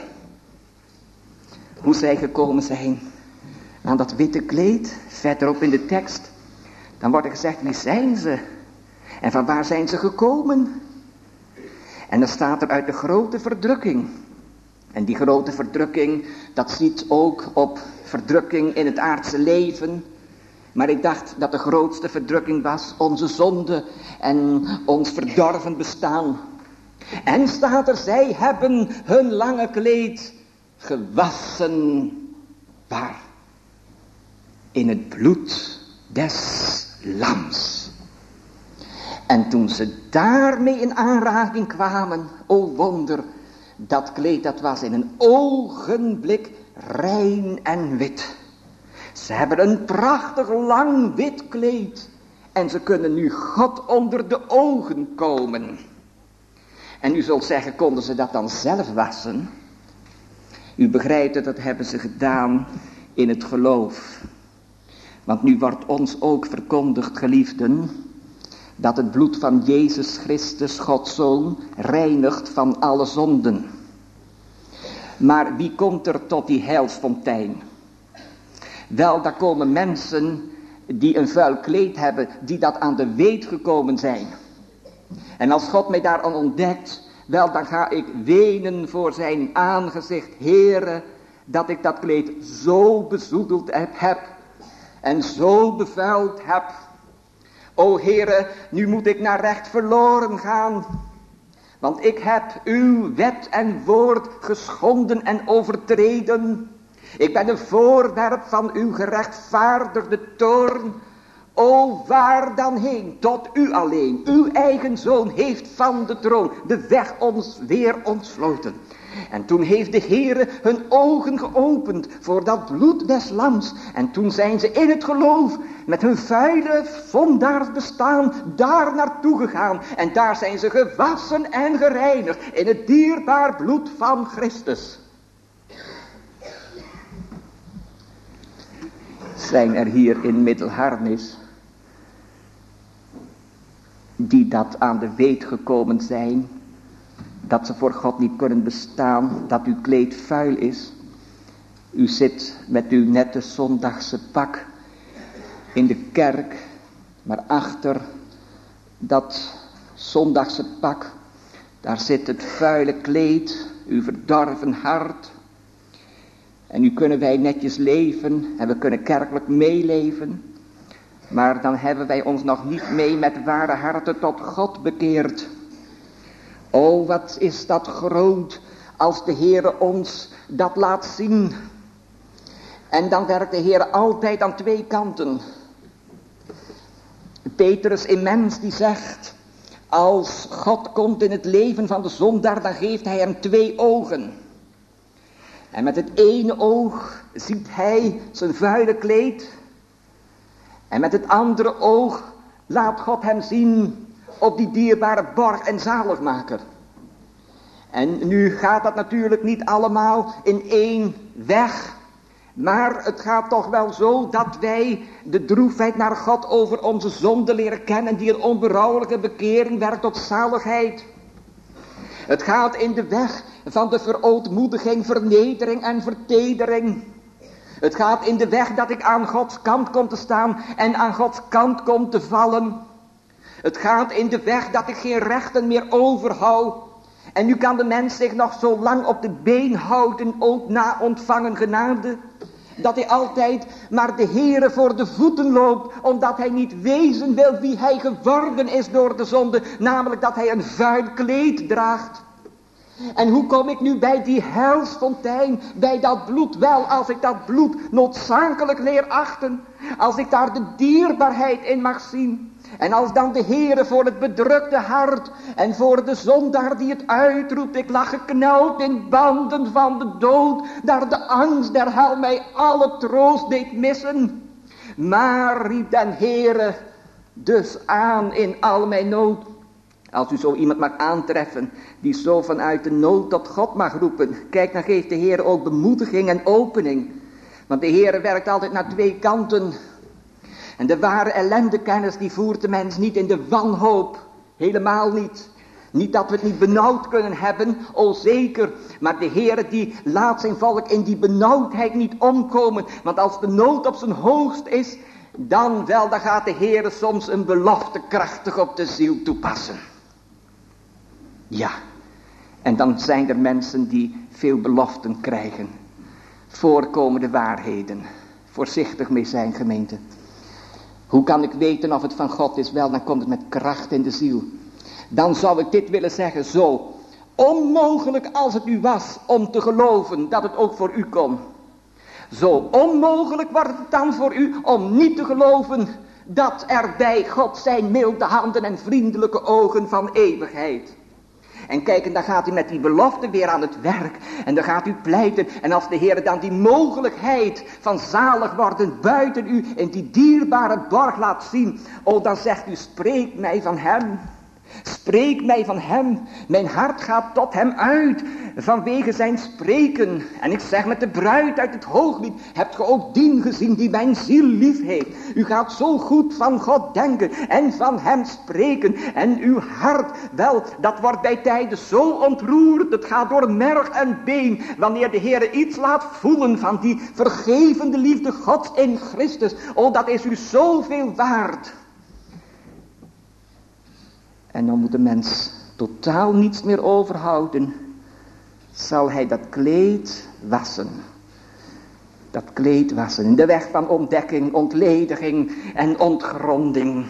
Hoe zij gekomen zijn aan dat witte kleed, verderop in de tekst, dan wordt er gezegd, wie zijn ze? En van waar zijn ze gekomen? En dan staat er uit de grote verdrukking. En die grote verdrukking, dat ziet ook op verdrukking in het aardse leven. Maar ik dacht dat de grootste verdrukking was onze zonde en ons verdorven bestaan. En staat er, zij hebben hun lange kleed gewassen, waar? In het bloed des lams. En toen ze daarmee in aanraking kwamen, o wonder, dat kleed dat was in een ogenblik rein en wit. Ze hebben een prachtig lang wit kleed en ze kunnen nu God onder de ogen komen. En u zult zeggen, konden ze dat dan zelf wassen? U begrijpt het, dat hebben ze gedaan in het geloof. Want nu wordt ons ook verkondigd, geliefden, dat het bloed van Jezus Christus, Gods Zoon, reinigt van alle zonden. Maar wie komt er tot die heilsfontein? Wel, daar komen mensen die een vuil kleed hebben, die dat aan de weet gekomen zijn. En als God mij daar aan ontdekt, wel, dan ga ik wenen voor zijn aangezicht. Heere, dat ik dat kleed zo bezoedeld heb en zo bevuild heb. O Heere, nu moet ik naar recht verloren gaan. Want ik heb uw wet en woord geschonden en overtreden. Ik ben een voorwerp van uw gerechtvaardigde toorn. O, waar dan heen? Tot u alleen. Uw eigen zoon heeft van de troon de weg ons weer ontsloten. En toen heeft de Heere hun ogen geopend voor dat bloed des lams. En toen zijn ze in het geloof met hun vuile zondaars bestaan daar naartoe gegaan. En daar zijn ze gewassen en gereinigd in het dierbaar bloed van Christus. Zijn er hier in Middelharnis die dat aan de weet gekomen zijn, dat ze voor God niet kunnen bestaan, dat uw kleed vuil is. U zit met uw nette zondagse pak in de kerk Maar achter dat zondagse pak, daar zit het vuile kleed, uw verdorven hart. En nu kunnen wij netjes leven en we kunnen kerkelijk meeleven. Maar dan hebben wij ons nog niet mee met ware harten tot God bekeerd. O, wat is dat groot als de Heere ons dat laat zien. En dan werkt de Heere altijd aan twee kanten. Petrus immens die zegt, als God komt in het leven van de zondaar, dan geeft hij hem twee ogen. En met het ene oog ziet hij zijn vuile kleed. En met het andere oog laat God hem zien op die dierbare borg en zaligmaker. En nu gaat dat natuurlijk niet allemaal in één weg. Maar het gaat toch wel zo dat wij de droefheid naar God over onze zonde leren kennen, die een onberouwelijke bekering werkt tot zaligheid. Het gaat in de weg van de verootmoediging, vernedering en vertedering. Het gaat in de weg dat ik aan Gods kant kom te staan en aan Gods kant kom te vallen. Het gaat in de weg dat ik geen rechten meer overhoud. En nu kan de mens zich nog zo lang op de been houden, ook na ontvangen genade, dat hij altijd maar de Heere voor de voeten loopt, omdat hij niet wezen wil wie hij geworden is door de zonde, namelijk dat hij een vuil kleed draagt. En hoe kom ik nu bij die heilsfontein, bij dat bloed? Wel, als ik dat bloed noodzakelijk leer achten, als ik daar de dierbaarheid in mag zien, en als dan de Heere voor het bedrukte hart en voor de zondaar die het uitroept, ik lag gekneld in banden van de dood, daar de angst der hel mij alle troost deed missen. Maar riep den Heere dus aan in al mijn nood. Als u zo iemand mag aantreffen die zo vanuit de nood tot God mag roepen, kijk, dan geeft de Heer ook bemoediging en opening. Want de Heer werkt altijd naar twee kanten. En de ware ellendekennis die voert de mens niet in de wanhoop. Helemaal niet. Niet dat we het niet benauwd kunnen hebben, o zeker. Maar de Heer die laat zijn volk in die benauwdheid niet omkomen. Want als de nood op zijn hoogst is, dan wel, dan gaat de Heer soms een belofte krachtig op de ziel toepassen. Ja, en dan zijn er mensen die veel beloften krijgen. Voorkomende waarheden. Voorzichtig mee zijn, gemeente. Hoe kan ik weten of het van God is? Wel, dan komt het met kracht in de ziel. Dan zou ik dit willen zeggen, zo onmogelijk als het u was om te geloven dat het ook voor u kon. Zo onmogelijk wordt het dan voor u om niet te geloven dat er bij God zijn milde handen en vriendelijke ogen van eeuwigheid. En kijk, en dan gaat u met die belofte weer aan het werk. En dan gaat u pleiten. En als de Heer dan die mogelijkheid van zalig worden buiten u in die dierbare borg laat zien. Oh, dan zegt u, spreek mij van hem. Spreek mij van hem. Mijn hart gaat tot hem uit. Vanwege zijn spreken. En ik zeg met de bruid uit het hooglied. Hebt ge ook dien gezien die mijn ziel lief heeft. U gaat zo goed van God denken. En van hem spreken. En uw hart, wel, dat wordt bij tijden zo ontroerd. Het gaat door merg en been. Wanneer de Heer iets laat voelen van die vergevende liefde Gods in Christus. Oh, dat is u zoveel waard. En dan moet de mens totaal niets meer overhouden. Zal hij dat kleed wassen. Dat kleed wassen. In de weg van ontdekking, ontlediging en ontgronding.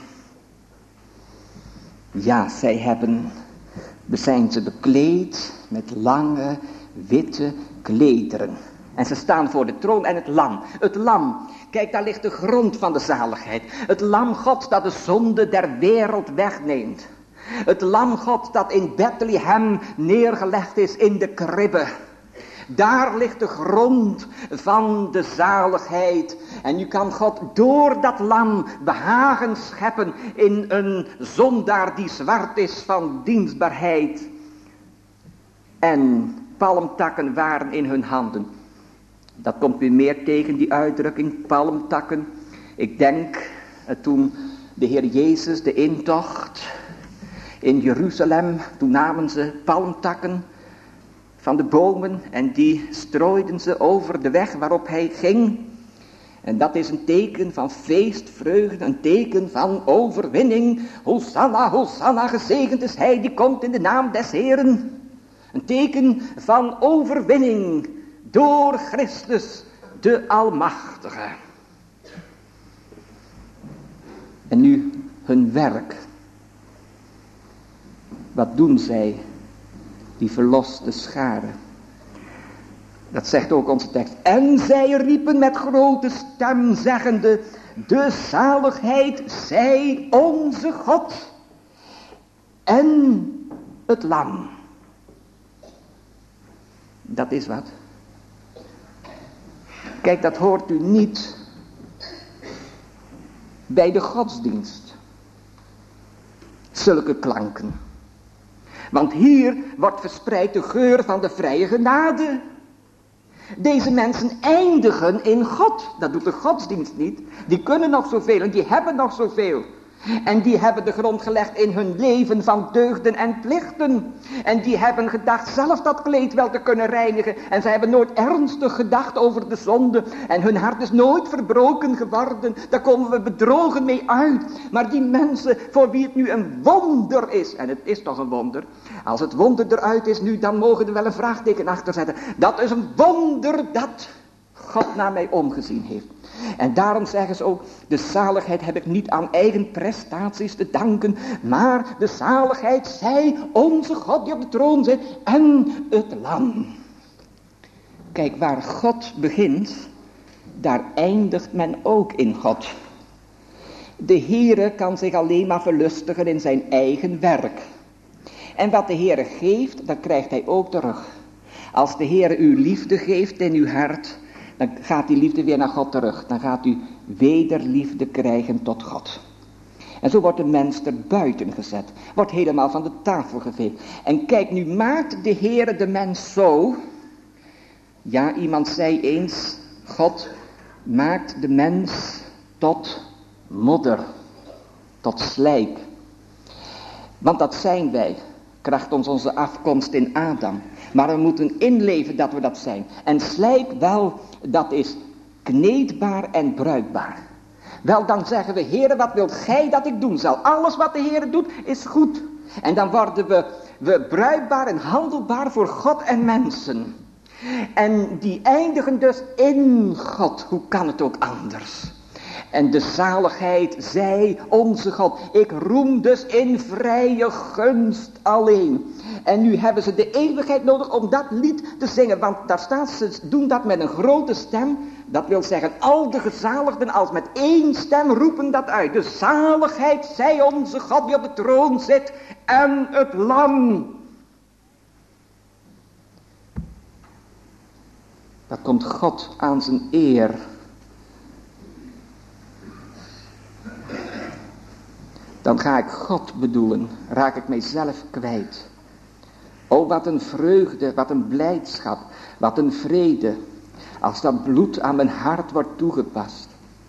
Ja, zij hebben, zijn ze bekleed met lange witte klederen. En ze staan voor de troon en het lam. Het lam, kijk, daar ligt de grond van de zaligheid. Het lam Gods dat de zonde der wereld wegneemt. Het lam God dat in Bethlehem neergelegd is in de kribbe. Daar ligt de grond van de zaligheid. En nu kan God door dat lam behagen scheppen in een zondaar die zwart is van dienstbaarheid. En palmtakken waren in hun handen. Dat komt weer meer tegen, die uitdrukking, palmtakken. Ik denk toen de Heer Jezus de intocht in Jeruzalem, toen namen ze palmtakken van de bomen en die strooiden ze over de weg waarop hij ging. En dat is een teken van feest, vreugde, een teken van overwinning. Hosanna, Hosanna, gezegend is hij die komt in de naam des Heeren. Een teken van overwinning door Christus, de Almachtige. En nu hun werk. Wat doen zij, die verloste scharen? Dat zegt ook onze tekst. En zij riepen met grote stem zeggende, de zaligheid zij onze God en het lam. Dat is wat. Kijk, dat hoort u niet bij de godsdienst. Zulke klanken. Want hier wordt verspreid de geur van de vrije genade. Deze mensen eindigen in God. Dat doet de godsdienst niet. Die kunnen nog zoveel en die hebben nog zoveel. En die hebben de grond gelegd in hun leven van deugden en plichten. En die hebben gedacht zelf dat kleed wel te kunnen reinigen. En zij hebben nooit ernstig gedacht over de zonde. En hun hart is nooit verbroken geworden. Daar komen we bedrogen mee uit. Maar die mensen voor wie het nu een wonder is. En het is toch een wonder. Als het wonder eruit is nu, dan mogen we er wel een vraagteken achter zetten. Dat is een wonder dat God naar mij omgezien heeft. En daarom zeggen ze ook, de zaligheid heb ik niet aan eigen prestaties te danken, maar de zaligheid zij onze God die op de troon zit en het lam. Kijk, waar God begint, daar eindigt men ook in God. De Heere kan zich alleen maar verlustigen in zijn eigen werk. En wat de Heere geeft, dat krijgt hij ook terug. Als de Heere u liefde geeft in uw hart, dan gaat die liefde weer naar God terug. Dan gaat u wederliefde krijgen tot God. En zo wordt de mens er buiten gezet. Wordt helemaal van de tafel geveegd. En kijk, nu maakt de Heere de mens zo. Ja, iemand zei eens, God maakt de mens tot modder. Tot slijk. Want dat zijn wij. Kracht ons onze afkomst in Adam. Maar we moeten inleven dat we dat zijn. En slijk wel, dat is kneedbaar en bruikbaar. Wel, dan zeggen we, Heere, wat wilt gij dat ik doen zal? Alles wat de Heere doet, is goed. En dan worden we, we bruikbaar en handelbaar voor God en mensen. En die eindigen dus in God. Hoe kan het ook anders? En de zaligheid zij onze God. Ik roem dus in vrije gunst alleen. En nu hebben ze de eeuwigheid nodig om dat lied te zingen. Want daar staat, ze doen dat met een grote stem. Dat wil zeggen, al de gezaligden als met één stem roepen dat uit. De zaligheid zij onze God die op de troon zit en het lam. Dat komt God aan zijn eer. Dan ga ik God bedoelen, raak ik mijzelf kwijt. O, wat een vreugde, wat een blijdschap, wat een vrede, als dat bloed aan mijn hart wordt toegepast.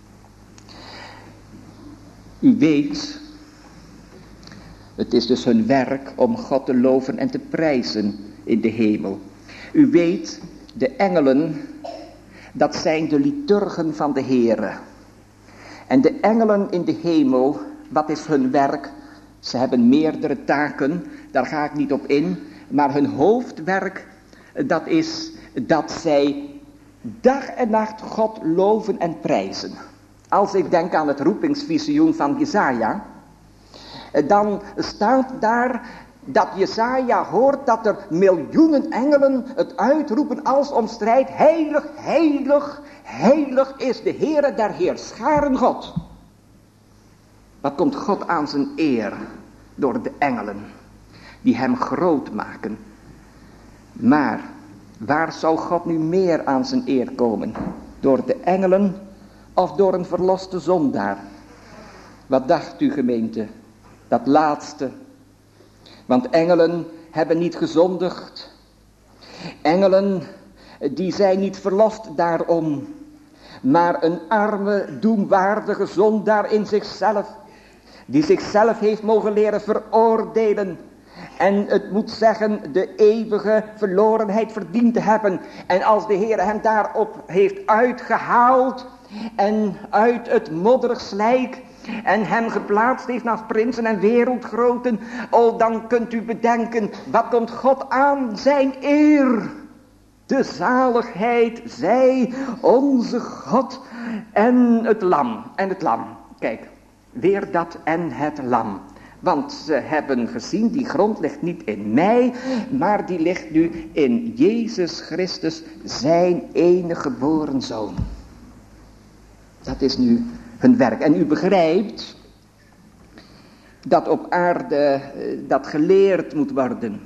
U weet, het is dus hun werk om God te loven en te prijzen in de hemel. U weet, de engelen, dat zijn de liturgen van de Heere. En de engelen in de hemel, wat is hun werk? Ze hebben meerdere taken, daar ga ik niet op in. Maar hun hoofdwerk, dat is dat zij dag en nacht God loven en prijzen. Als ik denk aan het roepingsvisioen van Jesaja, dan staat daar dat Jesaja hoort dat er miljoenen engelen het uitroepen als om strijd. Heilig, heilig, heilig is de Heere der Heerscharen God. Wat komt God aan zijn eer door de engelen die hem groot maken. Maar waar zou God nu meer aan zijn eer komen? Door de engelen of door een verloste zondaar? Wat dacht u, gemeente? Dat laatste. Want engelen hebben niet gezondigd. Engelen die zijn niet verlost daarom. Maar een arme, doemwaardige zondaar in zichzelf. Die zichzelf heeft mogen leren veroordelen. En het moet zeggen de eeuwige verlorenheid verdiend te hebben. En als de Heer hem daarop heeft uitgehaald. en uit het modderig slijk en hem geplaatst heeft naast prinsen en wereldgroten, oh, dan kunt u bedenken, wat komt God aan? Zijn eer. De zaligheid zij onze God en het lam. En het lam. Kijk, weer dat en het lam. Want ze hebben gezien, die grond ligt niet in mij, maar die ligt nu in Jezus Christus, zijn enige geboren zoon. Dat is nu hun werk. En u begrijpt dat op aarde dat geleerd moet worden.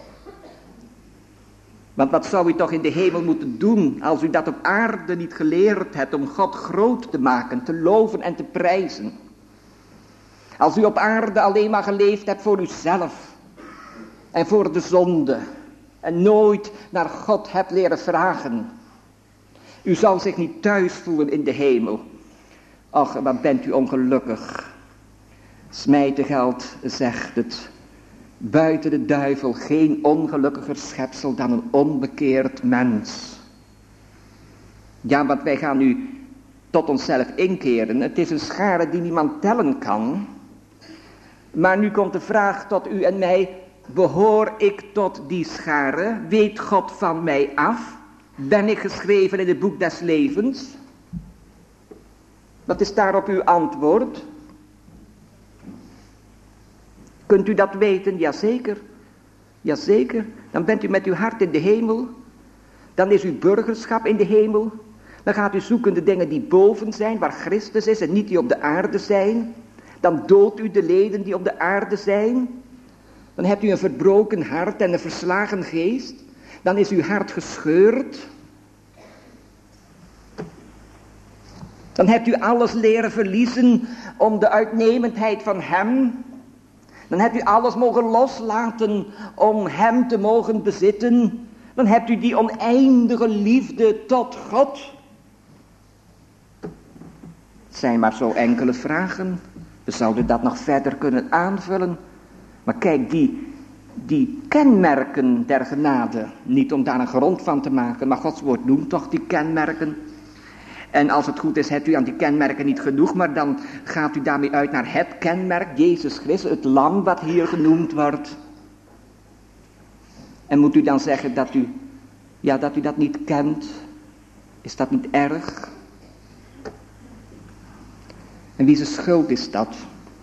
Want wat zou u toch in de hemel moeten doen als u dat op aarde niet geleerd hebt om God groot te maken, te loven en te prijzen. Als u op aarde alleen maar geleefd hebt voor uzelf en voor de zonde en nooit naar God hebt leren vragen. U zal zich niet thuis voelen in de hemel. Ach, wat bent u ongelukkig. Smijtegeld zegt het. Buiten de duivel geen ongelukkiger schepsel dan een onbekeerd mens. Ja, want wij gaan nu tot onszelf inkeren. Het is een schare die niemand tellen kan. Maar nu komt de vraag tot u en mij. Behoor ik tot die schare? Weet God van mij af? Ben ik geschreven in het boek des levens? Wat is daarop uw antwoord? Kunt u dat weten? Jazeker. Jazeker. Dan bent u met uw hart in de hemel. Dan is uw burgerschap in de hemel. Dan gaat u zoeken de dingen die boven zijn, waar Christus is en niet die op de aarde zijn. Dan doodt u de leden die op de aarde zijn. Dan hebt u een verbroken hart en een verslagen geest. Dan is uw hart gescheurd. Dan hebt u alles leren verliezen om de uitnemendheid van hem. Dan hebt u alles mogen loslaten om hem te mogen bezitten. Dan hebt u die oneindige liefde tot God. Het zijn maar zo enkele vragen. We zouden dat nog verder kunnen aanvullen. Maar kijk, die, die kenmerken der genade. Niet om daar een grond van te maken. Maar Gods woord noemt toch die kenmerken. En als het goed is, hebt u aan die kenmerken niet genoeg. Maar dan gaat u daarmee uit naar het kenmerk. Jezus Christus, het lam wat hier genoemd wordt. En moet u dan zeggen dat u, ja, dat u dat niet kent? Is dat niet erg? En wie zijn schuld is dat?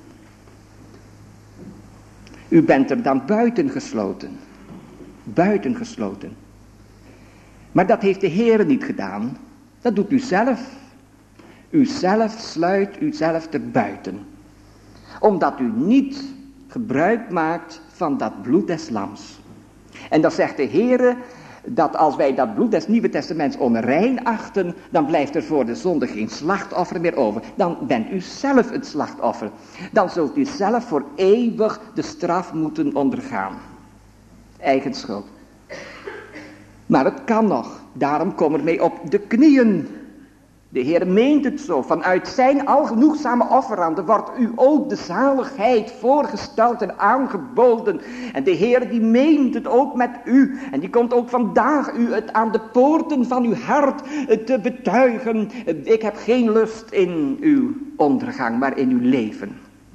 U bent er dan buitengesloten. Buitengesloten. Maar dat heeft de Heer niet gedaan. Dat doet u zelf. U zelf sluit u zelf erbuiten. Omdat u niet gebruik maakt van dat bloed des lams. En dan zegt de Heer dat als wij dat bloed des Nieuwe Testaments onrein achten, dan blijft er voor de zonde geen slachtoffer meer over. Dan bent u zelf het slachtoffer. Dan zult u zelf voor eeuwig de straf moeten ondergaan. Eigen schuld. Maar het kan nog. Daarom kom er mee op de knieën. De Heer meent het zo. Vanuit zijn algenoegzame offeranden wordt u ook de zaligheid voorgesteld en aangeboden. En de Heer die meent het ook met u. En die komt ook vandaag u het aan de poorten van uw hart te betuigen. Ik heb geen lust in uw ondergang, maar in uw leven.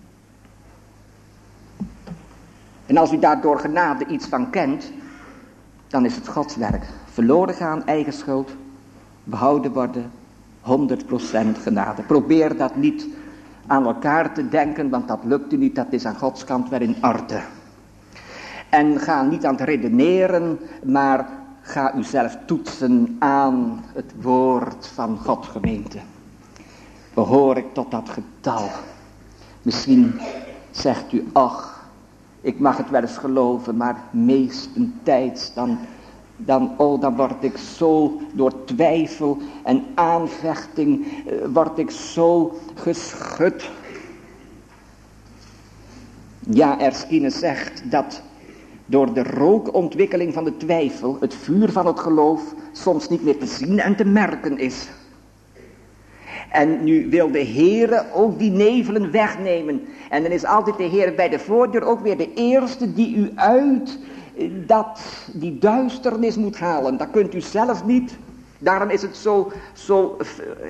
En als u daar door genade iets van kent, dan is het Gods werk. Verloren gaan, eigen schuld, behouden worden, honderd procent genade. Probeer dat niet aan elkaar te denken, want dat lukt u niet, dat is aan Gods kant weer in orde. En ga niet aan het redeneren, maar ga uzelf toetsen aan het woord van God, gemeente. Behoor ik tot dat getal? Misschien zegt u, ach, ik mag het wel eens geloven, maar meestentijds dan... Dan, oh, dan word ik zo door twijfel en aanvechting, uh, word ik zo geschud. Ja, Erskine zegt dat door de rookontwikkeling van de twijfel, het vuur van het geloof soms niet meer te zien en te merken is. En nu wil de Heere ook die nevelen wegnemen. En dan is altijd de Heere bij de voordeur ook weer de eerste die u uit... dat die duisternis moet halen. Dat kunt u zelf niet. Daarom is het zo, zo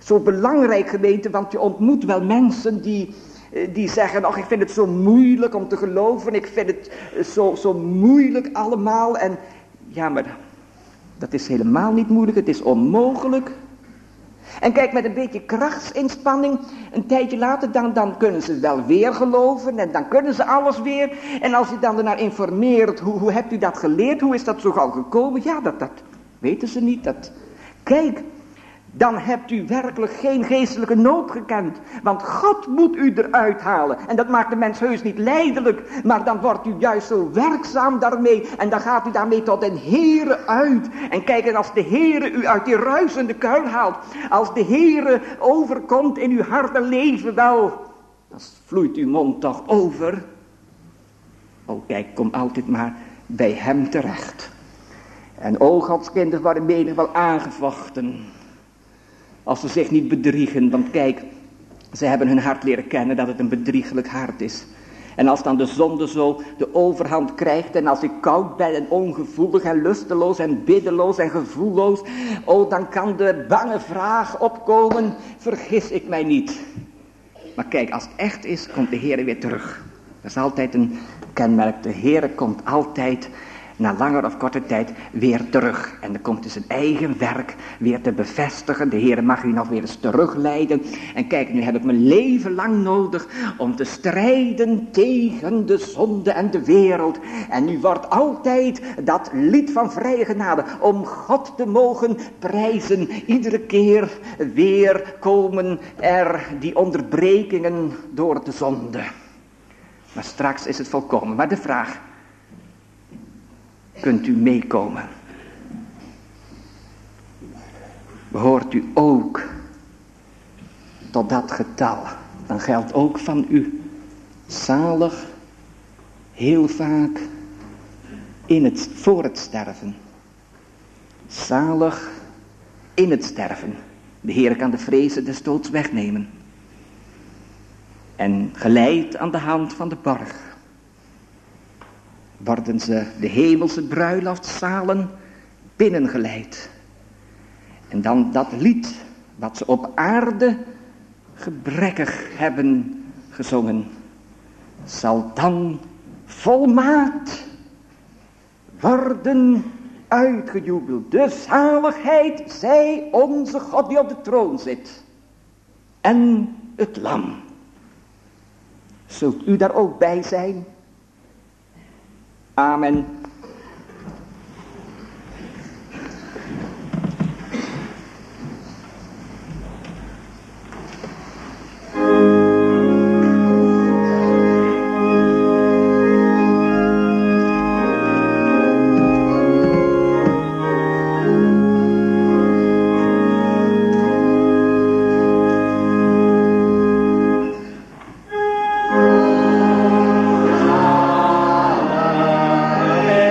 Zo belangrijk, gemeente, want je ontmoet wel mensen die, die zeggen, ach, ik vind het zo moeilijk om te geloven, ik vind het zo, zo moeilijk allemaal. En ja, maar dat is helemaal niet moeilijk, het is onmogelijk. En kijk, met een beetje krachtsinspanning, een tijdje later, dan, dan kunnen ze wel weer geloven en dan kunnen ze alles weer. En als je dan ernaar informeert, hoe, hoe hebt u dat geleerd, hoe is dat zo gauw gekomen? Ja, dat, dat weten ze niet. Dat... Kijk, dan hebt u werkelijk geen geestelijke nood gekend. Want God moet u eruit halen. En dat maakt de mens heus niet lijdelijk. Maar dan wordt u juist zo werkzaam daarmee. En dan gaat u daarmee tot den Heere uit. En kijk, en als de Heere u uit die ruisende kuil haalt. Als de Heere overkomt in uw hart en leven, wel. Dan vloeit uw mond toch over. Oh kijk, kom altijd maar bij hem terecht. En o Gods kinderen worden menig wel aangevochten. Als ze zich niet bedriegen, want kijk, ze hebben hun hart leren kennen dat het een bedriegelijk hart is. En als dan de zonde zo de overhand krijgt en als ik koud ben en ongevoelig en lusteloos en biddeloos en gevoelloos, oh dan kan de bange vraag opkomen, vergis ik mij niet. Maar kijk, als het echt is, komt de Heer weer terug. Dat is altijd een kenmerk, de Heer komt altijd na langer of korte tijd weer terug. En dan komt hij zijn eigen werk weer te bevestigen. De Heer mag u nog weer eens terugleiden. En kijk, nu heb ik mijn leven lang nodig om te strijden tegen de zonde en de wereld. En nu wordt altijd dat lied van vrije genade om God te mogen prijzen. Iedere keer weer komen er die onderbrekingen door de zonde. Maar straks is het volkomen. Maar de vraag: kunt u meekomen? Behoort u ook tot dat getal? Dan geldt ook van u zalig heel vaak in het, voor het sterven. Zalig in het sterven. De Heer kan de vrezen des doods wegnemen. En geleid aan de hand van de borg worden ze de hemelse bruiloftszalen binnengeleid. En dan dat lied wat ze op aarde gebrekkig hebben gezongen, zal dan volmaakt worden uitgejubeld. De zaligheid zij onze God die op de troon zit en het lam. Zult u daar ook bij zijn? Amen. Amen.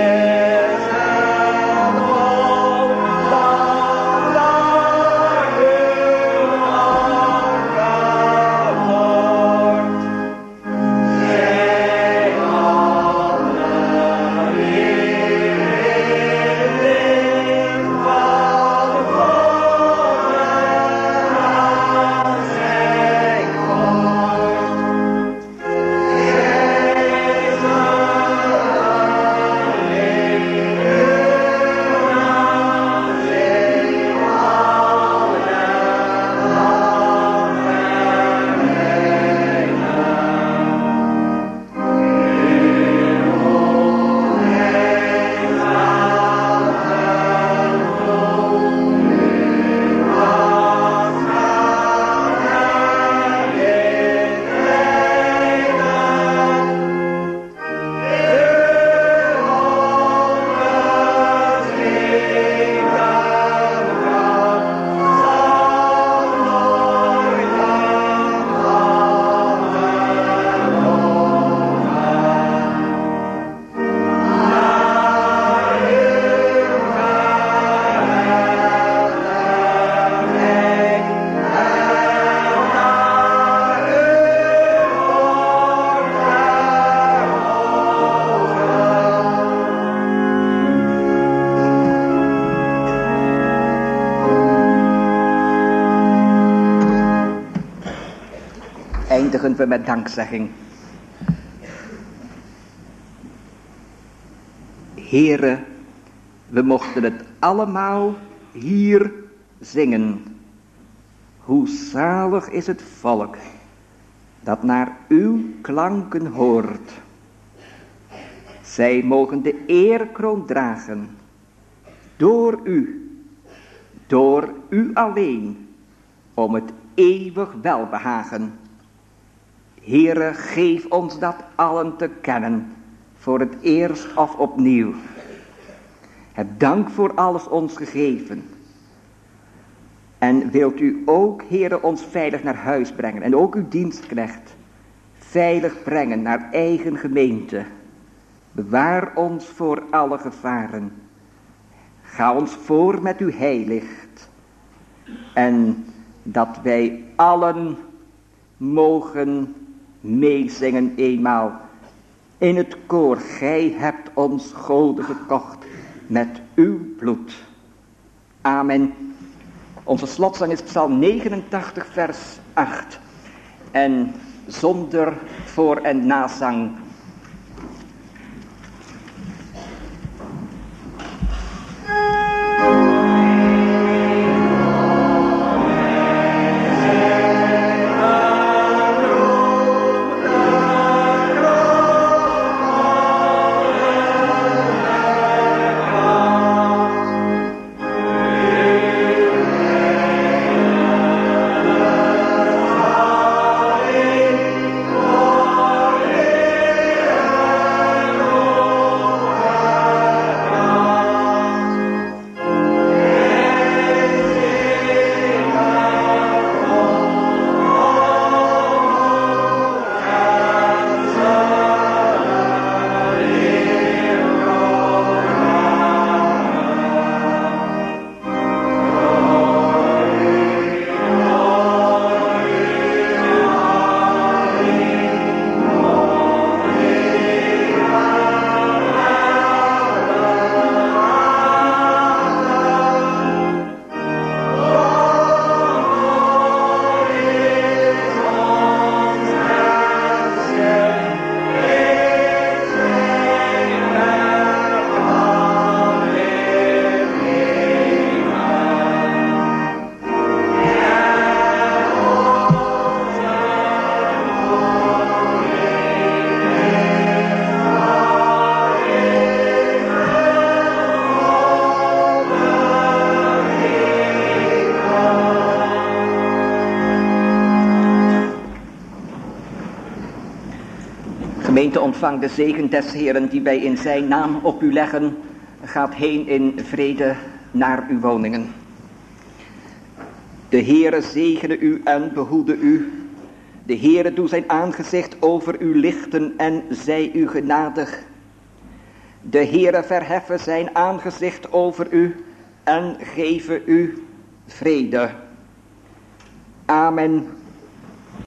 we met dankzegging. Heere, we mochten het allemaal hier zingen. Hoe zalig is het volk dat naar uw klanken hoort. Zij mogen de eerkroon dragen door u, door u alleen, om het eeuwig welbehagen. Heere, geef ons dat allen te kennen, voor het eerst of opnieuw. Heb dank voor alles ons gegeven. En wilt u ook, Heere, ons veilig naar huis brengen, en ook uw dienstknecht veilig brengen naar eigen gemeente. Bewaar ons voor alle gevaren. Ga ons voor met uw heilicht. En dat wij allen mogen meezingen eenmaal in het koor. Gij hebt ons goden gekocht met uw bloed. Amen. Onze slotzang is Psalm negenentachtig vers acht. En zonder voor- en nazang. Gemeente, ontvang de zegen des Heeren die wij in zijn naam op u leggen. Gaat heen in vrede naar uw woningen. De Heere zegene u en behoede u. De Heere doe zijn aangezicht over u lichten en zij u genadig. De Heere verheffen zijn aangezicht over u en geven u vrede. Amen.